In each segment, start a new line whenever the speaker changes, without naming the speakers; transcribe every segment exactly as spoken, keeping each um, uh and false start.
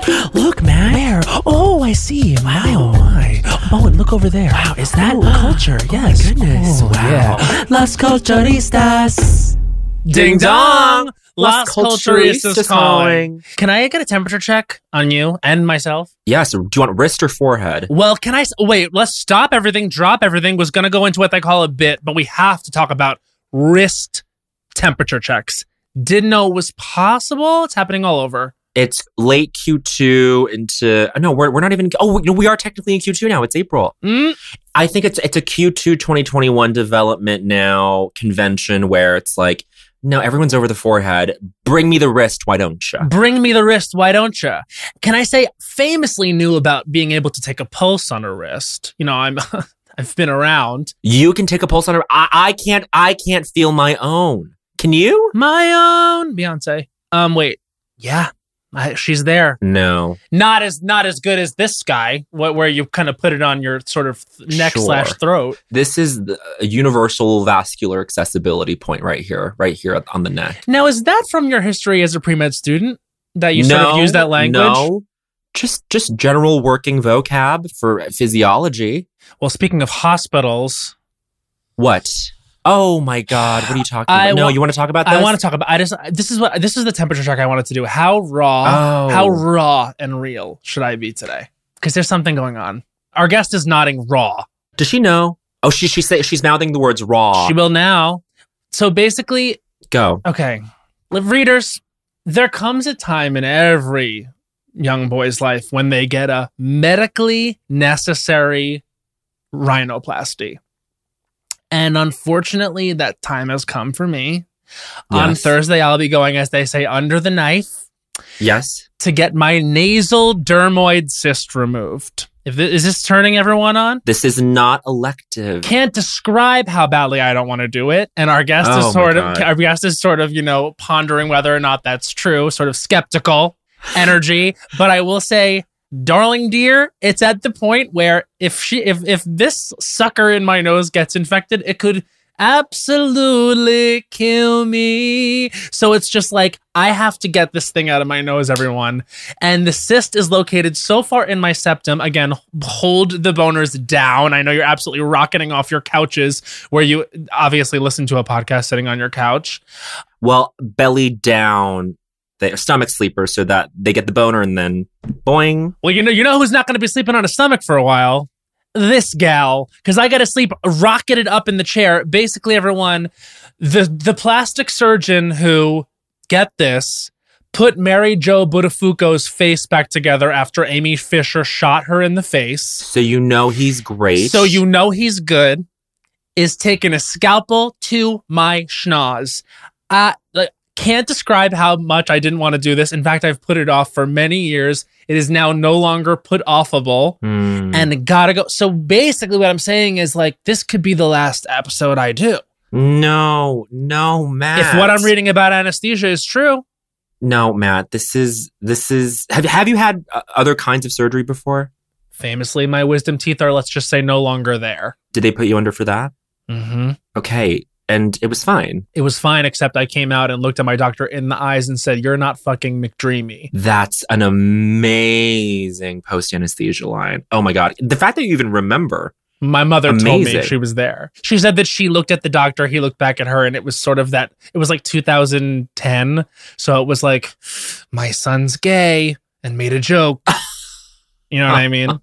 Look, man.
Where? Oh, I see. My, oh, my. Bowen, look over there.
Wow, is that
Ooh.
culture? Yes.
Oh, my goodness.
Oh,
Wow.
yeah. Las culturistas.
Ding dong.
Las Culturistas calling.
Can I get a temperature check on you and myself?
Yes. Do you want wrist or forehead?
Well, can I... s- Wait, let's stop everything, drop everything. Was going to go into what they call a bit, but we have to talk about wrist temperature checks. Didn't know it was possible. It's happening all over.
It's late Q two into... No, we're, we're not even... Oh, no, we are technically in Q two now. It's April.
Mm.
I think it's it's a Q two twenty twenty-one development now convention where it's like, no, everyone's over the forehead. Bring me the wrist, why don't you?
Bring me the wrist, why don't you? Can I say, famously knew about being able to take a pulse on a wrist. You know, I'm... I've been around.
You can take a pulse on her. I, I can't. I can't feel my own. Can you?
My own Beyonce. Um, wait. Yeah, I, she's there.
No.
Not as not as good as this guy, wh- where you kind of put it on your sort of neck
Sure.
slash throat.
This is the, a universal vascular accessibility point right here, right here on the neck.
Now, is that from your history as a pre-med student that you sort of use that language?
No. Just just general working vocab for physiology.
Well, speaking of hospitals,
What? Oh my God! What are you talking
I
about? No,
wa-
you want to talk about this?
I want to talk about. I just this is what this is the temperature check I wanted to do. How raw,
Oh.
how raw and real should I be today? Because there's something going on. Our guest is nodding raw.
Does she know? Oh, she she say she's mouthing the words raw.
She will now. So basically,
Go.
okay, readers, there comes a time in every young boy's life when they get a medically necessary rhinoplasty. And unfortunately, that time has come for me. On
Yes.
Thursday, I'll be going, as they say, under the knife
Yes.
to get my nasal dermoid cyst removed. If this, is this turning everyone on?
This is not elective.
Can't describe how badly I don't want to do it. And our guest
Oh
is
my
sort of,
God.
our guest is sort of, you know, pondering whether or not that's true, sort of skeptical energy. But I will say, darling dear, it's at the point where if she, if if this sucker in my nose gets infected, it could absolutely kill me. So it's just like, I have to get this thing out of my nose, everyone. And the cyst is located so far in my septum. Again, hold the boners down. I know you're absolutely rocketing off your couches where you obviously listen to a podcast sitting on your couch.
Well, belly down, they stomach sleepers, so that they get the boner and then boing.
Well, you know, you know who's not going to be sleeping on a stomach for a while? This gal, because I got to sleep rocketed up in the chair. Basically, everyone, the the plastic surgeon who, get this, put Mary Jo Buttafuoco's face back together after Amy Fisher shot her in the face.
So you know he's great.
So you know he's good. Is taking a scalpel to my schnoz. I like, can't describe how much I didn't want to do this. In fact, I've put it off for many years. It is now no longer put offable.
Hmm.
And gotta go. So basically what I'm saying is like, this could be the last episode I do.
No, no, Matt.
If what I'm reading about anesthesia is true.
No, Matt, this is, this is, have, have you had uh, other kinds of surgery before?
Famously, my wisdom teeth are, let's just say, no longer there.
Did they put you under for that?
Mm-hmm.
Okay. And it was fine.
It was fine, except I came out and looked at my doctor in the eyes and said, you're not fucking McDreamy.
That's an amazing post-anesthesia line. Oh my God. The fact that you even remember.
My mother told me
Amazing.
she was there. She said that she looked at the doctor, he looked back at her, and it was sort of that, it was like two thousand ten. So it was like, my son's gay, and made a joke. You know what I mean?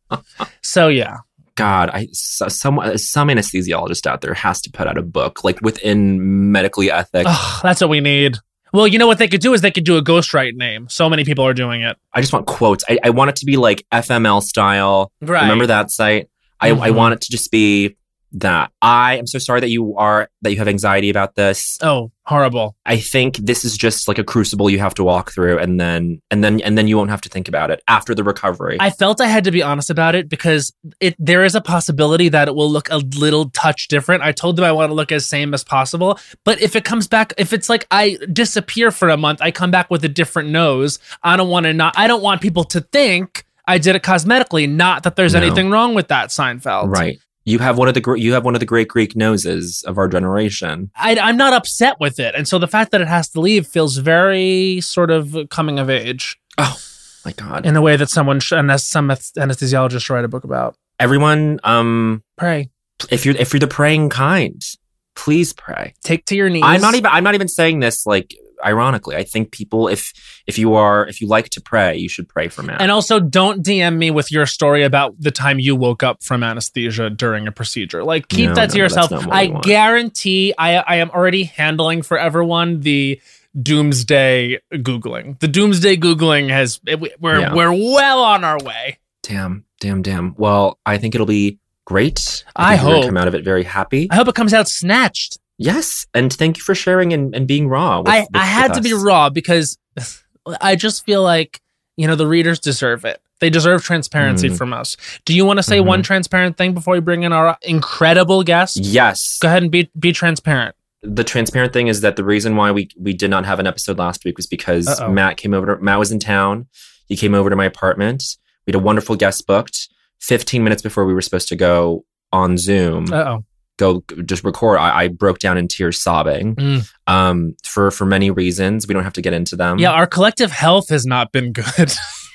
So yeah.
God, I so, some some anesthesiologist out there has to put out a book like within medically ethics.
Ugh, that's what we need. Well, you know what they could do is they could do a ghostwrite name. So many people are doing it.
I just want quotes. I, I want it to be like F M L style.
Right.
Remember that site? I,
Mhm.
I want it to just be that. I am so sorry that you are that you have anxiety about this.
Oh, horrible.
I think this is just like a crucible you have to walk through, and then and then and then you won't have to think about it after the recovery.
I felt I had to be honest about it because it there is a possibility that it will look a little touch different. I told them I want to look as same as possible, but if it comes back, if it's like I disappear for a month, I come back with a different nose. I don't want to not. I don't want people to think I did it cosmetically. Not that there's
No.
anything wrong with that, Seinfeld.
Right. You have one of the gr- you have one of the great Greek noses of our generation.
I, I'm not upset with it, and so the fact that it has to leave feels very sort of coming of age.
Oh, My God.
in a way that someone, sh- unless some anesthesiologist should write a book about.
Everyone, um,
Pray.
if you're if you're the praying kind, please pray.
Take to your knees.
I'm not even I'm not even saying this like ironically. I think people, if if you are if you like to pray, you should pray for Matt.
And also, don't D M me with your story about the time you woke up from anesthesia during a procedure. Like, keep
No,
that
no,
to yourself.
that's not what
I
we want.
guarantee I, I am already handling for everyone the doomsday Googling. The doomsday Googling has, we're,
Yeah.
we're well on our way.
Damn, damn, damn. Well, I think it'll be great.
I
think we're gonna
hope.
come out of it very happy.
I hope it comes out snatched.
Yes, and thank you for sharing and, and being raw. With,
I,
with-
I had
with
to be
us.
raw because I just feel like, you know, the readers deserve it. They deserve transparency
Mm.
from us. Do you want to say
Mhm.
one transparent thing before we bring in our incredible guest?
Yes.
Go ahead and be be transparent.
The transparent thing is that the reason why we we did not have an episode last week was because
Uh-oh.
Matt came over. To, Matt was in town. He came over to my apartment. We had a wonderful guest booked. Fifteen minutes before we were supposed to go on Zoom,
Uh oh.
go just record. I, I broke down in tears, sobbing.
Mm.
Um, for for many reasons. We don't have to get into them.
Yeah, our collective health has not been good.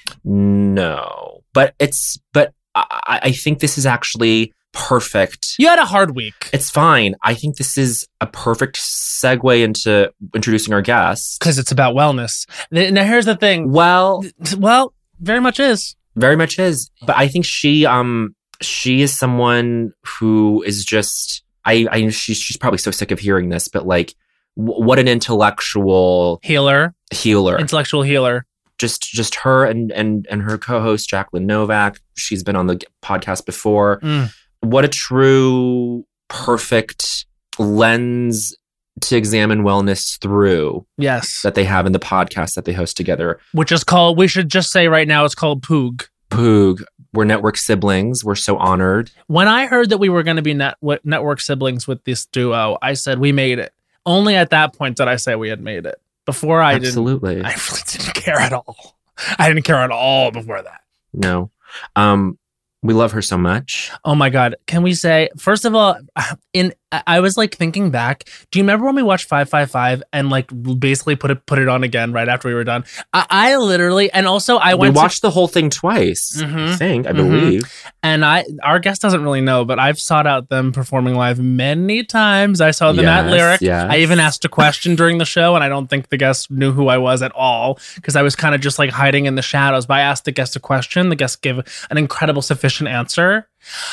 No, but it's but I, I think this is actually perfect.
You had a hard week
It's fine. I think this is a perfect segue into introducing our guest.
because it's about wellness. Th- Now, here's the thing.
Well,
Well, very much is.
very much is. But I think she um she is someone who is just I I she's she's probably so sick of hearing this, but like w- what an intellectual
Healer,
healer.
intellectual healer.
just just her and and and her co-host Jacqueline Novak. She's been on the podcast before.
Mm.
What a true perfect lens to examine wellness through
Yes.
that they have in the podcast that they host together.
Which is called, we should just say right now, it's called Poog.
Poog, we're network siblings. We're so honored.
When I heard that we were going to be net- w- network siblings with this duo, I said, we made it. Only at that point did I say we had made it. Before I
Absolutely.
didn't. I really didn't care at all. I didn't care at all before that.
No. Um, we love her so much.
Oh my God. Can we say, first of all, in I I was like thinking back. Do you remember when we watched five five five and like basically put it put it on again right after we were done? I, I literally, and also I
We
went
watched
to,
the whole thing twice, I
Mhm.
think, I
Mhm.
believe.
and I, our guest doesn't really know, but I've sought out them performing live many times. I saw them at
Yes,
Lyric.
yes.
I even asked a question during the show, and I don't think the guest knew who I was at all because I was kind of just like hiding in the shadows. But I asked the guest a question. The guest gave an incredible, sufficient answer.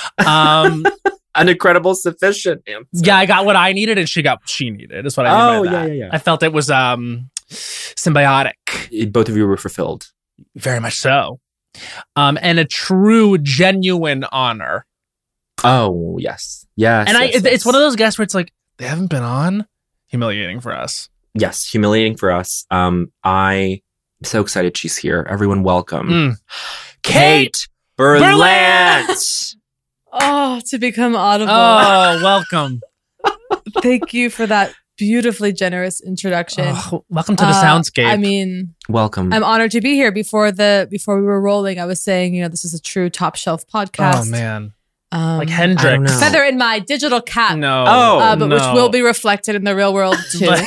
Um,
An incredible sufficient answer.
yeah, I got what I needed, and she got what she needed. Is what I mean
Oh,
by
yeah,
that.
yeah, yeah.
I felt it was um symbiotic,
Both of you were fulfilled.
very much so, um, and a true, genuine honor.
Oh, yes. Yes.
And I,
yes,
it-
yes.
it's one of those guests where it's like they haven't been on. Humiliating for us.
Yes, humiliating for us. Um, I am so excited she's here. Everyone welcome.
Mm.
Kate Berlant.
Oh, to become audible.
Oh, welcome.
Thank you for that beautifully generous introduction.
Oh, welcome to the
Uh,
soundscape.
I mean,
Welcome.
I'm honored to be here. Before the before we were rolling, I was saying, you know, this is a true top shelf podcast.
oh man,
Um,
like
I don't
Hendrix.
know.
feather in my digital cap.
No.
Oh,
uh, but which
no.
will be reflected in the real world too.
But-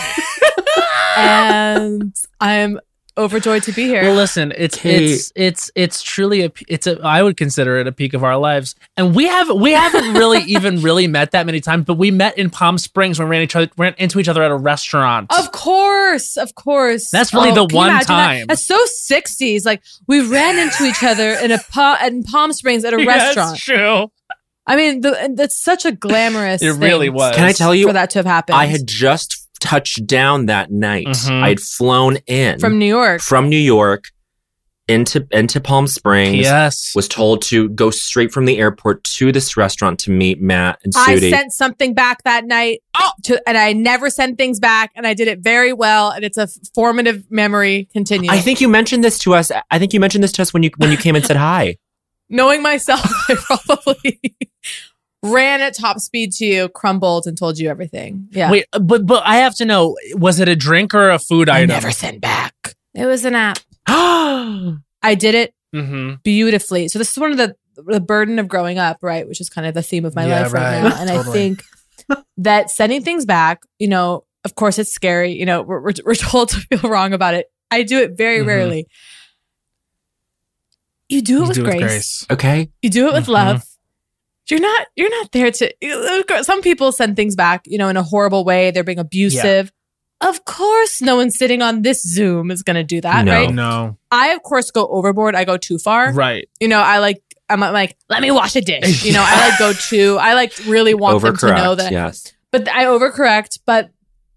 And I'm overjoyed to be here.
Well, listen, it's
Kate.
it's it's it's truly a p- it's a I would consider it a peak of our lives, and we have we haven't really even really met that many times, but we met in Palm Springs when we ran each other ran into each other at a restaurant.
Of course, of course.
That's really the
can you
one
imagine that?
time.
That's so sixties. Like we ran into each other in a pa- in Palm Springs at a
Yeah,
restaurant.
That's true.
I mean, the, and that's such a glamorous.
It
thing
really was.
Can I tell you?
for that to have happened?
I had just touched down that night.
Mhm.
I had flown in
from New York.
from New York into into Palm Springs.
Yes.
Was told to go straight from the airport to this restaurant to meet Matt and
I
Sudi.
sent something back that night. Oh, to, and I never send things back, and I did it very well, and it's a formative memory. Continue.
I think you mentioned this to us. I think you mentioned this to us when you when you came and said hi.
Knowing myself, I probably ran at top speed to you, crumbled, and told you everything. Yeah.
Wait, but but I have to know: was it a drink or a food
I
item?
never sent back. It was an app. I did it
Mm-hmm.
beautifully. So this is one of the the burden of growing up, right? Which is kind of the theme of my
Yeah,
life right,
right.
now. And
Totally.
I think that sending things back, you know, of course it's scary. You know, we're we're, we're told to feel wrong about it. I do it very
Mhm.
rarely. you do it,
You
with,
do it
grace.
with grace.
Okay.
You do it with
Mhm.
love. You're not you're not there to some people send things back, you know, in a horrible way. They're being abusive. Of course, no one sitting on this Zoom is gonna do that,
No.
right?
No.
I of course go overboard. I go too far.
Right.
You know, I like I'm like, let me wash a dish. You know, I like go too I like really want them to know
Overcorrect.
that
Yes.
but I overcorrect, but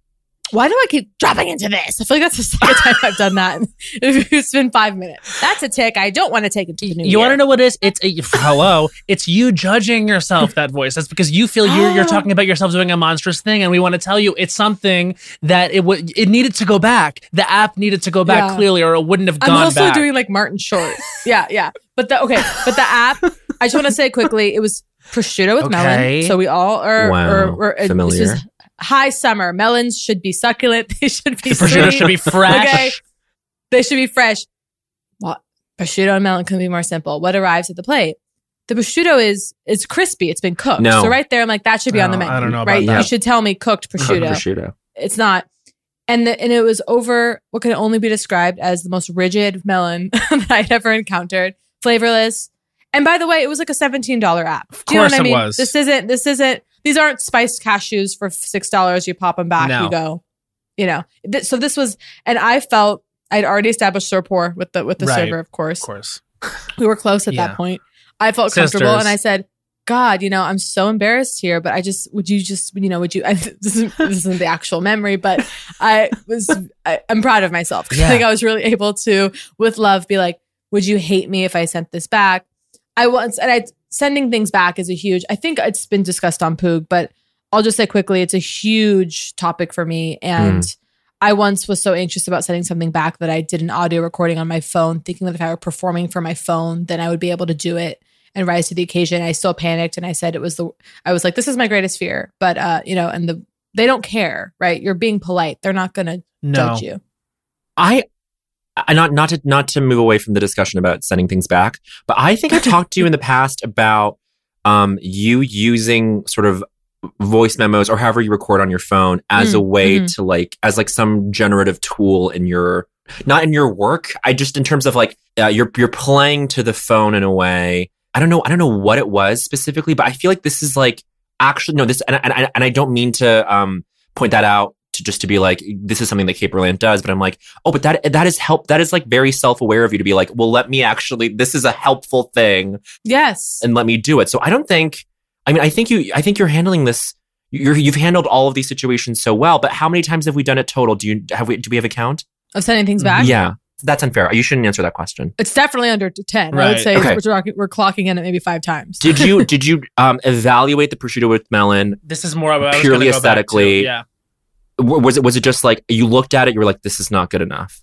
why do I keep dropping into this? I feel like that's the second time I've done that. It's been five minutes. That's a tick I don't want to take into the new
You want to
year.
know what it is? It's a, hello. It's you judging yourself. That voice. That's because you feel you're you're talking about yourself doing a monstrous thing, and we want to tell you it's something that it would it needed to go back. The app needed to go back
Yeah.
clearly, or it wouldn't have gone
I'm also
back.
doing like Martin Short. Yeah, yeah. But the okay, but the app. I just want to say quickly, it was prosciutto with
Okay.
melon. So we all are.
Wow.
are, are uh,
Familiar.
This is high summer. Melons should be succulent. They should be.
the prosciutto
sweet.
should be fresh.
Okay. They should be fresh. Well, prosciutto and melon can be more simple. What arrives at the plate? The prosciutto is is crispy. It's been cooked.
No.
So right there, I'm like, that should be on the
No,
menu.
I don't know about
right?
that.
You should tell me cooked prosciutto.
Prosciutto.
It's not. And the, and it was over what can only be described as the most rigid melon that I'd ever encountered. Flavorless. And by the way, it was like a seventeen dollars app.
Of
Do you know
course
what I
it
mean?
was.
This isn't, this isn't, these aren't spiced cashews for six dollars. You pop them back,
No.
you go, you know. Th- so this was, and I felt I'd already established rapport with the, with the
Right.
server, of course.
Of course.
We were close at
Yeah.
that point. I felt comfortable
Sisters.
and I said, God, you know, I'm so embarrassed here, but I just, would you just, you know, would you, I, this, isn't, this isn't the actual memory, but I was, I, I'm proud of myself. 'Cause
Yeah.
I think I was really able to, with love, be like, would you hate me if I sent this back? I once, and I, sending things back is a huge, I think it's been discussed on Poog, but I'll just say quickly, it's a huge topic for me. And I once was so anxious about sending something back that I did an audio recording on my phone, thinking that if I were performing for my phone, then I would be able to do it and rise to the occasion. I still panicked and I said it was the, I was like, this is my greatest fear. But, uh, you know, and the, they don't care, right? You're being polite. They're not going to
No.
judge you.
I, I not not to not to move away from the discussion about sending things back, but I think I've talked to you in the past about um you using sort of voice memos or however you record on your phone as
Mm,
a way
mhm.
to like as like some generative tool in your not in your work. I just in terms of like uh, you're you're playing to the phone in a way. I don't know. I don't know what it was specifically, but I feel like this is like actually no this and and, and I don't mean to um point that out. To just to be like, this is something that Caperland does, but I'm like, oh, but that that is help. That is like very self-aware of you to be like, well, let me actually, this is a helpful thing,
Yes.
and let me do it. So I don't think, I mean, I think you, I think you're handling this. You're you've handled all of these situations so well. But how many times have we done it total? Do you have we? Do we have a count?
Of sending things back?
Yeah, that's unfair. You shouldn't answer that question.
It's definitely under ten. I
Right.
would say
Okay.
we're, talking, we're clocking in at maybe five times.
Did you did you um, evaluate the prosciutto with melon?
This is more of a
Purely aesthetically.
Yeah.
W- Was it was it just like you looked at it, you were like, this is not good enough?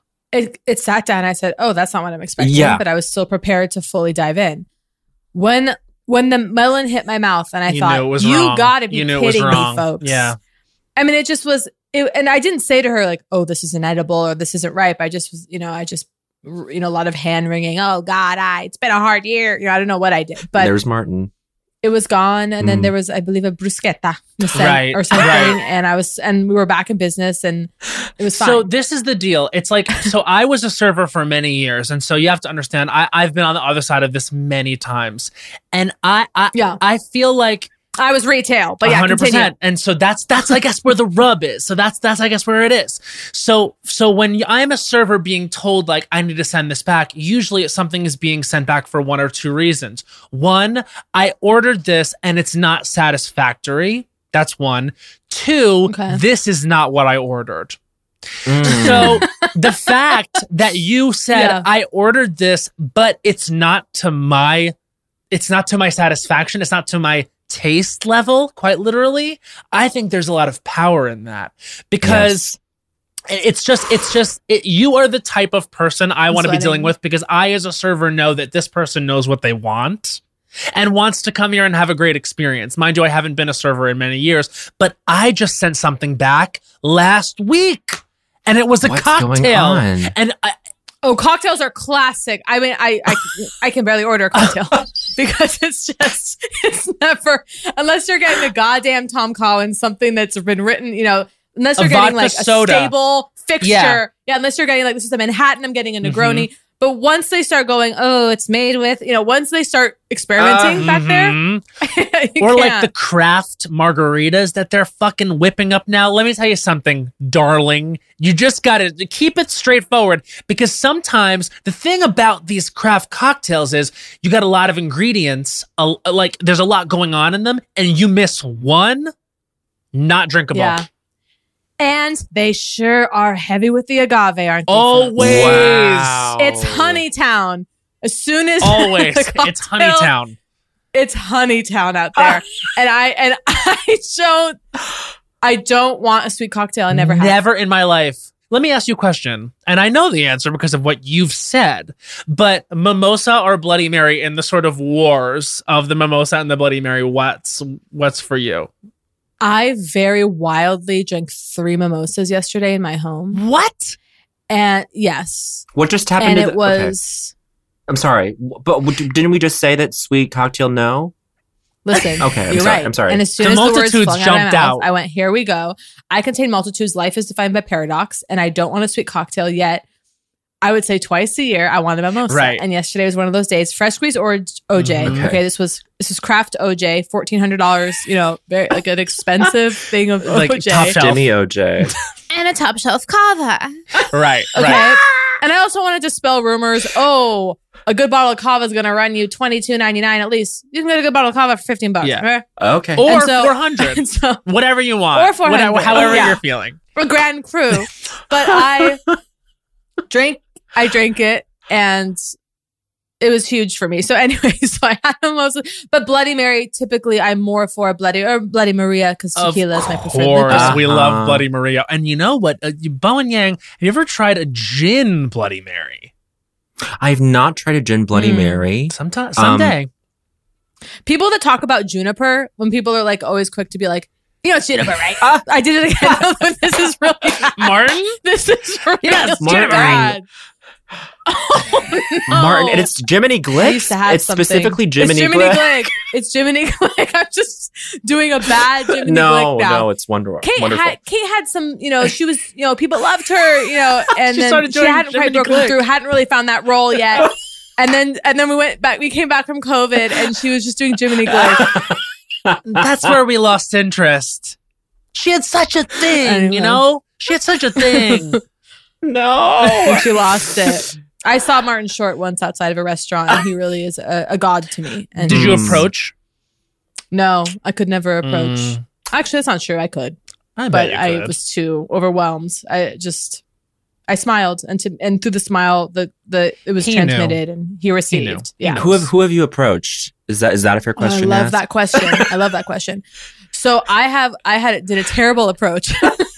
it, it sat down. I said, "Oh, that's not what I'm expecting."
Yeah.
But I was still prepared to fully dive in. When when the melon hit my mouth, and I
You
thought,
knew it was
"You
wrong.
got to be
You knew it was
kidding me,
wrong.
folks!"
Yeah.
I mean, it just was. It, and I didn't say to her like, "Oh, this is inedible" or "This isn't ripe." I just was, you know, I just, you know, a lot of hand wringing. Oh God, I it's been a hard year. You know, I don't know what I did, but
There's Martin.
it was gone. And then
Mm.
there was, I believe, a bruschetta missing
Right,
or something.
right.
And I was, and we were back in business, and it was fine.
So this is the deal. It's like, so I was a server for many years. And so you have to understand, I, I've been on the other side of this many times. And I, I,
Yeah.
I feel like
I was retail, but yeah,
one hundred
continue.
percent. And so that's that's I guess where the rub is. So that's that's I guess where it is. So so when I'm a server being told like I need to send this back, usually something is being sent back for one or two reasons. One, I ordered this and it's not satisfactory. That's one. Two,
Okay.
this is not what I ordered.
Mm.
So the fact that you said
Yeah.
I ordered this, but it's not to my it's not to my satisfaction, it's not to my taste level, quite literally. I think there's a lot of power in that because it's just it's just it, you are the type of person I want to be
sweating.
dealing with because I as a server know that this person knows what they want and wants to come here and have a great experience. Mind you, I haven't been a server in many years, but I just sent something back last week and it was a
What's going
cocktail.
on?
And I,
Oh, cocktails are classic. I mean, I I, I can barely order a cocktail because it's just, it's never, unless you're getting a goddamn Tom Collins, something that's been written, you know, unless
A
you're getting
vodka
like
soda.
a stable fixture.
Yeah.
Yeah, unless you're getting like, this is a Manhattan, I'm getting a Negroni. But once they start going, oh, it's made with, you know, once they start experimenting
Uh,
back
Mhm.
there, you
Or like
can't.
the craft margaritas that they're fucking whipping up now. Let me tell you something, darling. You just got to keep it straightforward, because sometimes the thing about these craft cocktails is you got a lot of ingredients, uh, like there's a lot going on in them, and you miss one, not drinkable.
Yeah. And they sure are heavy with the agave, aren't they?
Always.
Wow.
It's Honeytown. As soon as
Always.
the cocktail-
It's Honeytown.
It's Honeytown out there, and I and I don't I don't want a sweet cocktail. I never have.
Never in my life. Let me ask you a question, and I know the answer because of what you've said, but mimosa or Bloody Mary in the sort of wars of the mimosa and the Bloody Mary, what's what's for you?
I very wildly drank three mimosas yesterday in my home,
What?
and yes,
What just happened?
and
to
it
the, okay.
was.
I'm sorry, but w- didn't we just say that sweet cocktail no?
Listen,
Okay, I'm
you're
sorry,
right.
I'm sorry.
And as soon
The
as the words
multitudes
flung out of
jumped
my mouth,
out.
I went, "Here we go." I contain multitudes. Life is defined by paradox, and I don't want a sweet cocktail yet. I would say twice a year I want a mimosa,
Right.
and yesterday was one of those days. Fresh squeezed or O J.
Mhm.
Okay.
Okay.
this was this was craft O J, fourteen hundred dollars. You know, very like an expensive thing of
Like
O J,
top shelf.
Jimmy O J.
and a top shelf cava.
Right,
Okay.
right.
And I also wanted to dispel rumors. Oh, a good bottle of cava is going to run you twenty-two ninety-nine at least. You can get a good bottle of cava for fifteen bucks.
Yeah.
Okay?
Okay.
Or
And so-
four hundred.
And so,
Whatever you want.
Or four hundred.
Whatever, however
Yeah.
you're feeling.
or Grand Cru. But I drank, I drank it, and it was huge for me. So anyway, so I had a mimosa. But Bloody Mary, typically I'm more for a Bloody or Bloody Maria because
Of
tequila is my preferred
course,
liquor.
we
Uh-huh.
love Bloody Maria. And you know what? Uh, you- Bo and Yang, have you ever tried a gin Bloody Mary?
I've not tried a gin Bloody
Mm.
Mary.
Sometime,
Um,
someday.
People that talk about juniper, when people are like always quick to be like, you know, it's juniper, right?
Ah.
I did it again. This is really bad.
Martin?
This is really
Yes,
Martin.
bad. Oh, no.
Martin, and it's Jiminy
I used
Glick.
to have
It's
something.
specifically Jiminy,
It's Jiminy
Glick.
Glick. It's Jiminy Glick. I'm just doing a bad Jiminy
No,
Glick now.
no, it's wonderful.
Kate
wonderful.
had Kate had some, you know, she was, you know, people loved her, you know, and
She
then
started
she
doing
hadn't quite
Jiminy
broken
Glick.
through, hadn't really found that role yet. And then and then we went back, we came back from COVID, and she was just doing Jiminy Glick.
That's where we lost interest. She had such a thing,
Anyway.
you know? She had such a thing.
No.
And she lost it. I saw Martin Short once outside of a restaurant, and he really is a, a god to me. And
Did you
Mm.
approach?
no, I could never approach.
Mm.
Actually, that's not true. I could.
I
but
bet you
I
could.
was too overwhelmed. I just I smiled, and to and through the smile, the the it was
He knew.
transmitted, and he received.
knew.
Yeah,
Who have who have you approached? Is that is that a fair
Oh, I
question? to
love
ask?
that question. I love that question. So I have I had did a terrible approach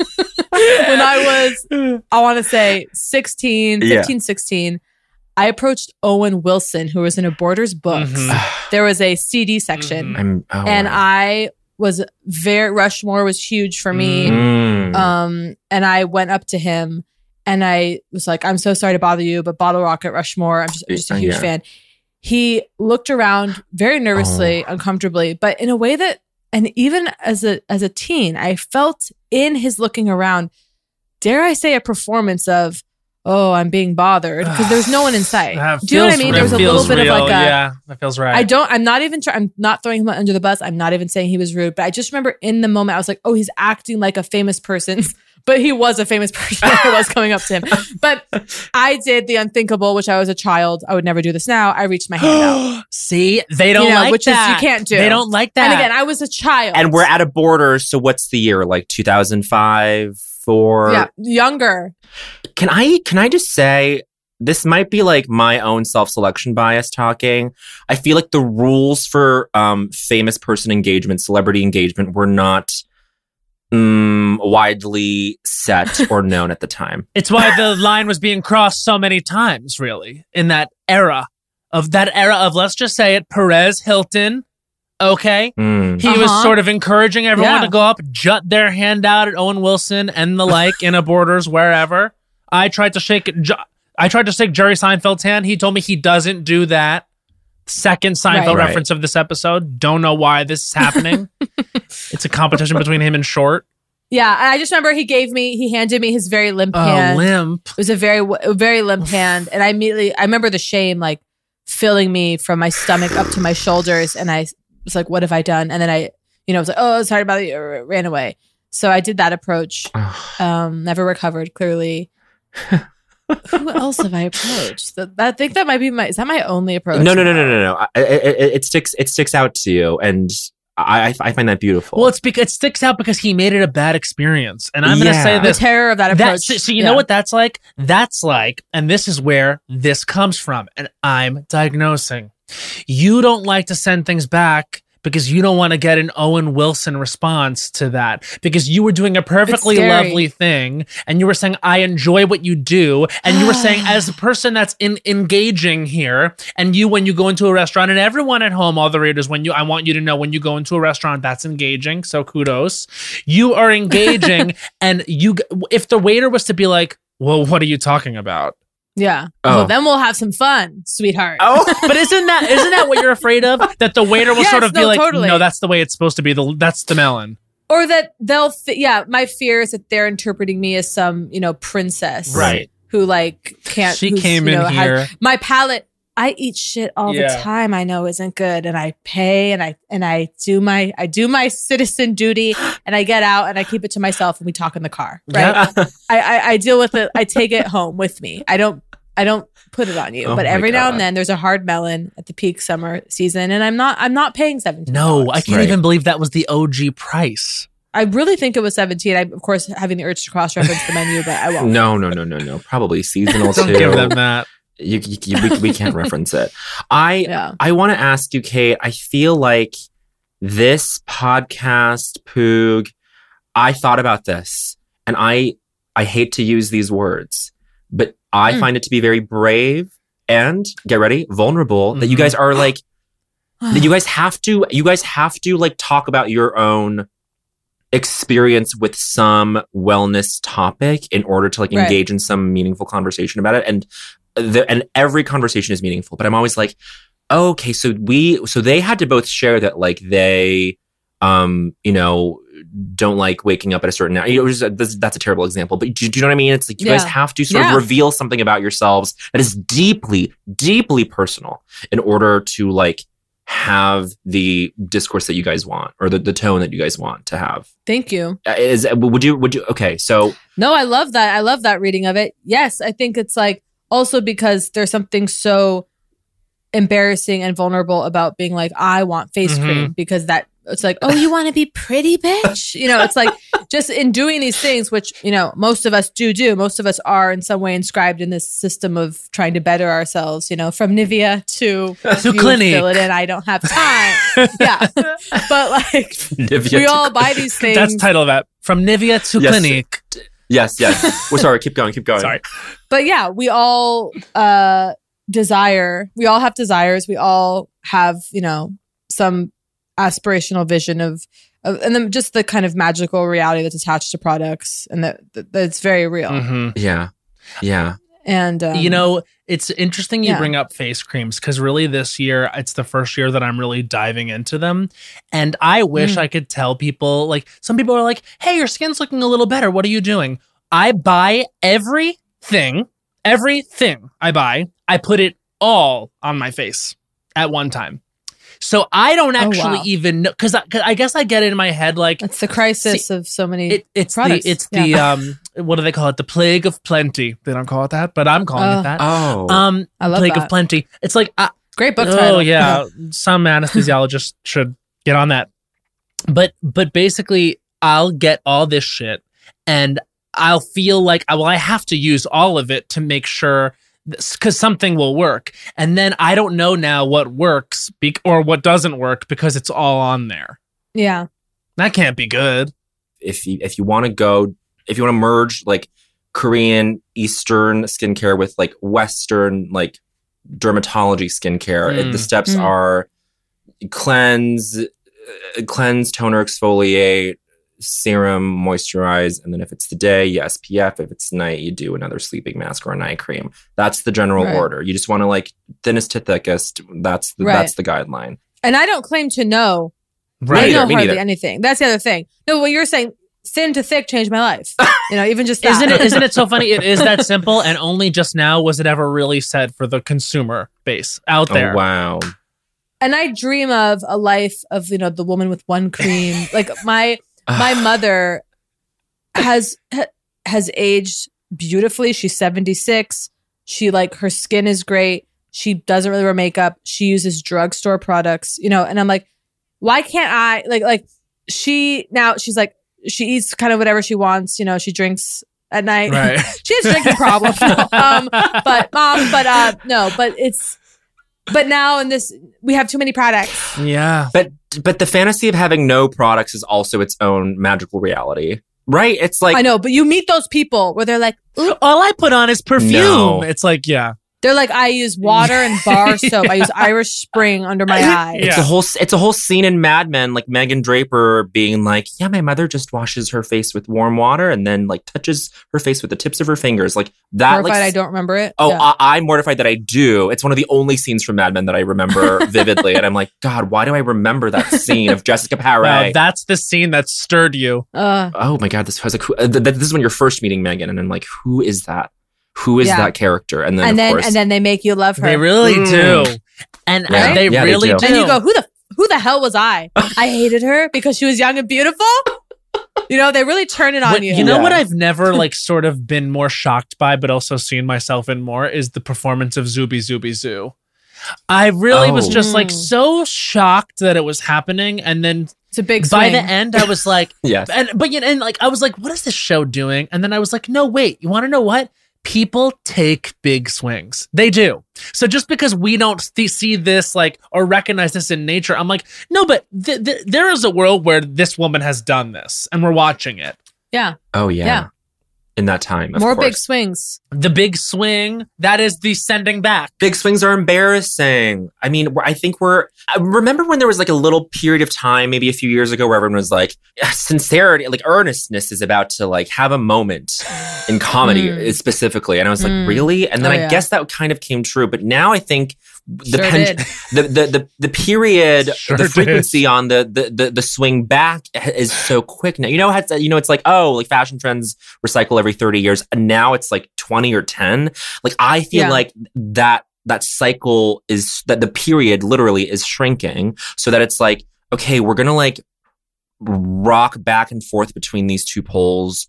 when I was I want to say sixteen,
Yeah.
fifteen, sixteen. I approached Owen Wilson, who was in a Borders books.
Mhm.
There was a C D section,
Mhm.
I'm oh,
and
wow.
I was very Rushmore was huge for me.
Mm.
Um, and I went up to him and I was like, "I'm so sorry to bother you, but Bottle Rocket Rushmore, I'm just, I'm just a
Uh,
huge
yeah.
fan." He looked around very nervously, uncomfortably, but in a way that, and even as a as a teen, I felt in his looking around, dare I say, a performance of, "Oh, I'm being bothered," because there's no one in sight.
That
Do you know what I
feels-
mean?
that
There was a little
feels
bit
real.
of like a,
yeah, that feels right.
I don't, I'm not even trying, I'm not throwing him under the bus. I'm not even saying he was rude, but I just remember in the moment, I was like, oh, he's acting like a famous person, but he was a famous person. I was coming up to him. But I did the unthinkable, which I was a child. I would never do this now. I reached my hand out.
See, they don't
You know,
like
which is- you
that.
can't do.
They don't like that.
And again, I was a child.
And we're at a border. So what's the year? Like two thousand five, four?
yeah, younger.
Can I can I just say this might be like my own self-selection bias talking. I feel like the rules for um, famous person engagement, celebrity engagement were not um, widely set or known at the time.
It's why the line was being crossed so many times, really, in that era of that era of, let's just say it, Perez Hilton. Okay.
Mm.
He
Uh-huh.
was sort of encouraging everyone
Yeah.
to go up, jut their hand out at Owen Wilson and the like in a Borders, wherever. I tried to shake Ju- I tried to shake Jerry Seinfeld's hand. He told me he doesn't do that. Second Seinfeld
Right.
reference of this episode. Don't know why this is happening. It's a competition between him and Short.
Yeah, I just remember he gave me, he handed me his very limp
Oh,
hand.
limp.
It was a very, a very limp hand. And I immediately, I remember the shame like filling me from my stomach up to my shoulders. And I was like, what have I done? And then I, you know, was like, oh, sorry about it, ran away. So I did that approach. Um, never recovered, clearly. Who else have I approached? That, I think that might be my, is that my only approach?
No, no, no, no, no, no. I, it, it, it sticks. It sticks out to you, and I, I find that beautiful.
Well, it's because it sticks out because he made it a bad experience, and I'm going to
Yeah.
say
The
this.
terror of that approach.
That's, so you
Yeah.
know what that's like? That's like, and this is where this comes from, and I'm diagnosing. You don't like to send things back because you don't want to get an Owen Wilson response to that, because you were doing a perfectly
It's scary.
lovely thing and you were saying, I enjoy what you do. And you were saying, as a person that's in, engaging here, and you, when you go into a restaurant, and everyone at home, all the readers, when you, I want you to know when you go into a restaurant, that's engaging. So kudos. You are engaging. And you, if the waiter was to be like, well, what are you talking about?
Yeah.
Oh.
Well, then we'll have some fun, sweetheart.
Oh,
But isn't that isn't that what you're afraid of? That the waiter will
Yes,
sort of be
no,
like,
totally.
no, that's the way it's supposed to be. The that's the melon.
Or that they'll, th- yeah, my fear is that they're interpreting me as some, you know, princess.
Right.
Who like can't.
She
who's,
came
you
in
know, has-
here.
my palate. I eat shit all
Yeah.
the time. I know isn't good, and I pay, and I and I do my I do my citizen duty, and I get out and I keep it to myself, and we talk in the car. Right.
Yeah.
I, I I deal with it. I take it home with me. I don't I don't put it on you.
Oh
but
my
every now
God.
and then there's a hard melon at the peak summer season, and I'm not I'm not paying seventeen.
No, I can't
Right.
even believe that was the O G price.
I really think it was seventeen. I of course having the urge to cross reference the menu, but I won't.
no, no, no, no, no. Probably seasonal
Don't
too.
give them that.
You, you, you- we, we can't reference it. I
Yeah.
I want to ask you, Kate. I feel like this podcast, Poog. I thought about this, and I I hate to use these words, but I
Mm.
find it to be very brave and get ready, vulnerable. That you
Mhm.
guys are like that. You guys have to. You guys have to like talk about your own experience with some wellness topic in order to like
Right.
engage in some meaningful conversation about it. And the, and every conversation is meaningful, but I'm always like, okay, so we, so they had to both share that like they, um, you know, don't like waking up at a certain hour. You know, just, this, that's a terrible example, but do, do you know what I mean? It's like you guys
Yeah.
have to sort
Yeah.
of reveal something about yourselves that is deeply, deeply personal in order to like have the discourse that you guys want, or the, the tone that you guys want to have.
Thank you.
Uh, Is would you would you okay? So
No, I love that. I love that reading of it. Yes, I think it's like also because there's something so embarrassing and vulnerable about being like, I want face
Mhm.
cream, because that it's like, oh, you want to be pretty, bitch? You know, it's like just in doing these things, which, you know, most of us do do. Most of us are in some way inscribed in this system of trying to better ourselves, you know, from Nivea to,
To
you
Clinique.
fill it in, I don't have time. Yeah. But like,
Nivea
we
to-
all buy these things.
That's the title of that. From Nivea to
Yes.
Clinique.
yes, yes. Well, sorry, keep going, keep going.
Sorry.
But yeah, we all uh desire, we all have desires. We all have, you know, some aspirational vision of, of and then just the kind of magical reality that's attached to products, and that, that that's very real.
Mhm.
Yeah, yeah.
And um,
You know, it's interesting you
yeah.
bring up face creams, because really this year, it's the first year that I'm really diving into them. And I wish
Mm.
I could tell people, like, some people are like, hey, your skin's looking a little better. What are you doing? I buy everything, everything I buy, I put it all on my face at one time. So I don't
Oh,
actually
wow.
even know, because I, 'cause I guess I get it in my head like,
that's the crisis of so many.
it, it's
products.
the it's the um what do they call it? The plague of plenty. They don't call it that, but I'm calling
Oh.
it that.
Oh,
Um,
I love
plague
that.
of plenty. It's like, uh,
Great book
oh
title.
yeah, some anesthesiologist should get on that. But but basically, I'll get all this shit, and I'll feel like, well, I have to use all of it to make sure, because something will work, and then I don't know now what works be- or what doesn't work because it's all on there.
Yeah.
That can't be good.
if you if you want to go, if you want to merge like Korean Eastern skincare with like Western like dermatology skincare, it,
Mm.
the steps
Mm.
are cleanse, uh, cleanse, toner, exfoliate, serum, moisturize, and then if it's the day, you S P F. If it's night, you do another sleeping mask or a night cream. That's the general
Right.
order. You just want to like thinnest to thickest. That's the,
Right.
that's the guideline.
And I don't claim to know.
Right.
I
neither,
know
me
hardly
neither.
anything. That's the other thing. No, what you're saying, thin to thick changed my life. You know, even just that.
Isn't it? Isn't it so funny? It is that simple, and only just now was it ever really said for the consumer base out there.
Oh, wow.
And I dream of a life of, you know, the woman with one cream. Like my my mother has ha, has aged beautifully. She's seventy-six. She like her skin is great. She doesn't really wear makeup. She uses drugstore products, you know, and I'm like, why can't I like like she now she's like she eats kind of whatever she wants, you know, she drinks at night.
Right.
She has drinking problems. um, but mom, but uh no, but it's but now in this we have too many products.
Yeah.
But but the fantasy of having no products is also its own magical reality. Right? It's like
I know, but you meet those people where they're like, ooh,
all I put on is perfume.
No.
It's like, yeah.
they're like, I use water and bar soap. I use Irish Spring under my eye.
It's
Yeah.
a whole it's a whole scene in Mad Men, like Megan Draper being like, yeah, my mother just washes her face with warm water and then like touches her face with the tips of her fingers. Like that
Horrified,
like
I don't remember it.
Oh,
Yeah.
I, I'm mortified that I do. It's one of the only scenes from Mad Men that I remember vividly. And I'm like, God, why do I remember that scene of Jessica
Wow,
Paré?
that's the scene that stirred you.
Uh,
Oh my God, this was like, who, uh, th- th- this is when you're first meeting Megan. And I'm like, who is that? Who is
Yeah.
that character? And then,
and
of
then
course,
and then they make you love her.
They really
Mm.
do. And,
Yeah.
and they
Yeah, they
really
do.
do.
and you go, who the who the hell was I? I hated her because she was young and beautiful. You know, they really turn it on
What-
you.
you know
Yeah.
what I've never like sort of been more shocked by, but also seen myself in more is the performance of Zooby Zooby Zoo. I really was
Oh.
just like
Mm.
so shocked that it was happening, and then
It's a big
by
swing.
the end, I was like,
yes.
and but you know, and like I was like, what is this show doing? And then I was like, no, wait, you want to know what? People take big swings. They do. So just because we don't th- see this like or recognize this in nature, I'm like, no, but th- th- there is a world where this woman has done this, and we're watching it.
Yeah,
Oh, yeah.
Yeah.
In that time, of
more
course.
big swings.
The big swing, that is the sending back.
Big swings are embarrassing. I mean, we're- I think we're. I remember when there was like a little period of time, maybe a few years ago, where everyone was like, sincerity, like earnestness is about to like have a moment in comedy
Mm.
specifically. And I was like,
Mm.
really? And then
Oh,
I
yeah.
guess that kind of came true. But now I think the
Sure
pen-
did.
the, the the the period,
Sure
the
did.
frequency on the, the the the swing back is so quick now. You know, how it's, you know, it's like, oh, like fashion trends recycle every thirty years, and now it's like twenty or ten. Like I feel
Yeah.
like that that cycle is that the period literally is shrinking, so that it's like, okay, we're gonna like rock back and forth between these two poles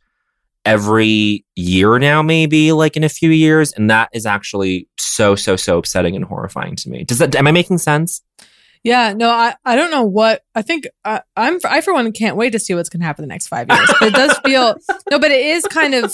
every year now, maybe like in a few years, and that is actually so so so upsetting and horrifying to me. Does that? Am I making sense?
Yeah, no, I, I don't know what I think. Uh, I'm I for one can't wait to see what's going to happen in the next five years. But it does feel no, but it is kind of.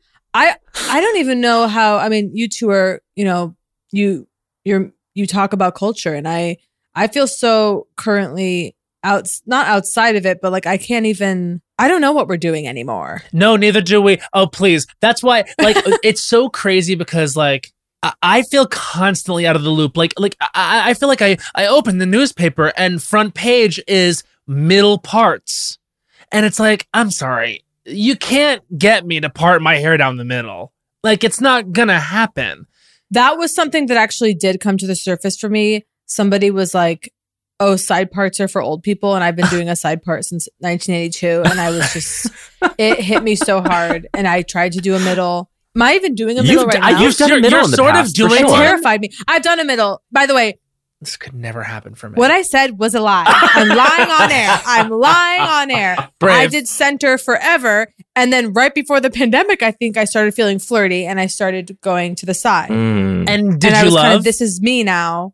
I I don't even know how. I mean, you two are, you know, you you're you talk about culture, and I I feel so currently out not outside of it, but like I can't even. I don't know what we're doing anymore.
No, neither do we. Oh, please. That's why, like, it's so crazy because, like, I- I feel constantly out of the loop. Like, like I, I feel like I, I open the newspaper and front page is middle parts. And it's like, I'm sorry. You can't get me to part my hair down the middle. Like, it's not gonna happen.
That was something that actually did come to the surface for me. Somebody was like, oh, side parts are for old people. And I've been doing a side part since nineteen eighty-two. And I was just, it hit me so hard. And I tried to do a middle. Am I even doing a middle
You've
right
d-
now?
you've done a
You're-
middle
you're
in the
sort of
past, for
doing
It
sure.
terrified me. I've done a middle. By the way,
This could never happen for me.
what I said was a lie. I'm lying on air. I'm lying on air.
Brave.
I did center forever. And then right before the pandemic, I think I started feeling flirty and I started going to the side.
Mm.
and did
and I
you
was
love?
kind of, this is me now.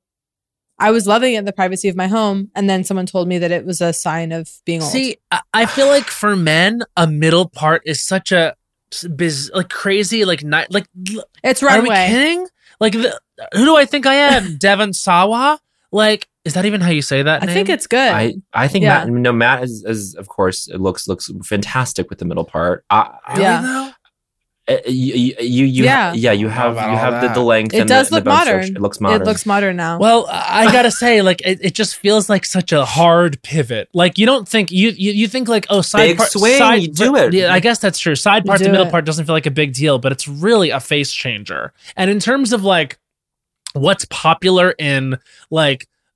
I was loving it in the privacy of my home. And then someone told me that it was a sign of being old.
See, I, I feel like for men, a middle part is such a biz, like crazy, like not like.
It's
Are we
runway.
kidding? Like, the, who do I think I am? Devon Sawa? Like, is that even how you say that
I
name?
think it's good.
I, I think
Yeah.
Matt, no, Matt is, is of course, it looks looks fantastic with the middle part. I,
Really,
Yeah.
though?
Uh, you, you, you, you
Yeah.
ha- yeah, you have
about
you
all
have the,
that?
the length.
It
and
does
the,
look
the bone
modern.
structure. It looks modern.
It looks modern now.
Well, I gotta say, like, it, it just feels like such a hard pivot. Like, you don't think you you, you think like, oh, side
Big
part,
swing,
side,
you do it.
Yeah, I guess that's true. Side
You
part to
do
middle
it.
part doesn't feel like a big deal, but it's really a face changer. And in terms of like what's popular in like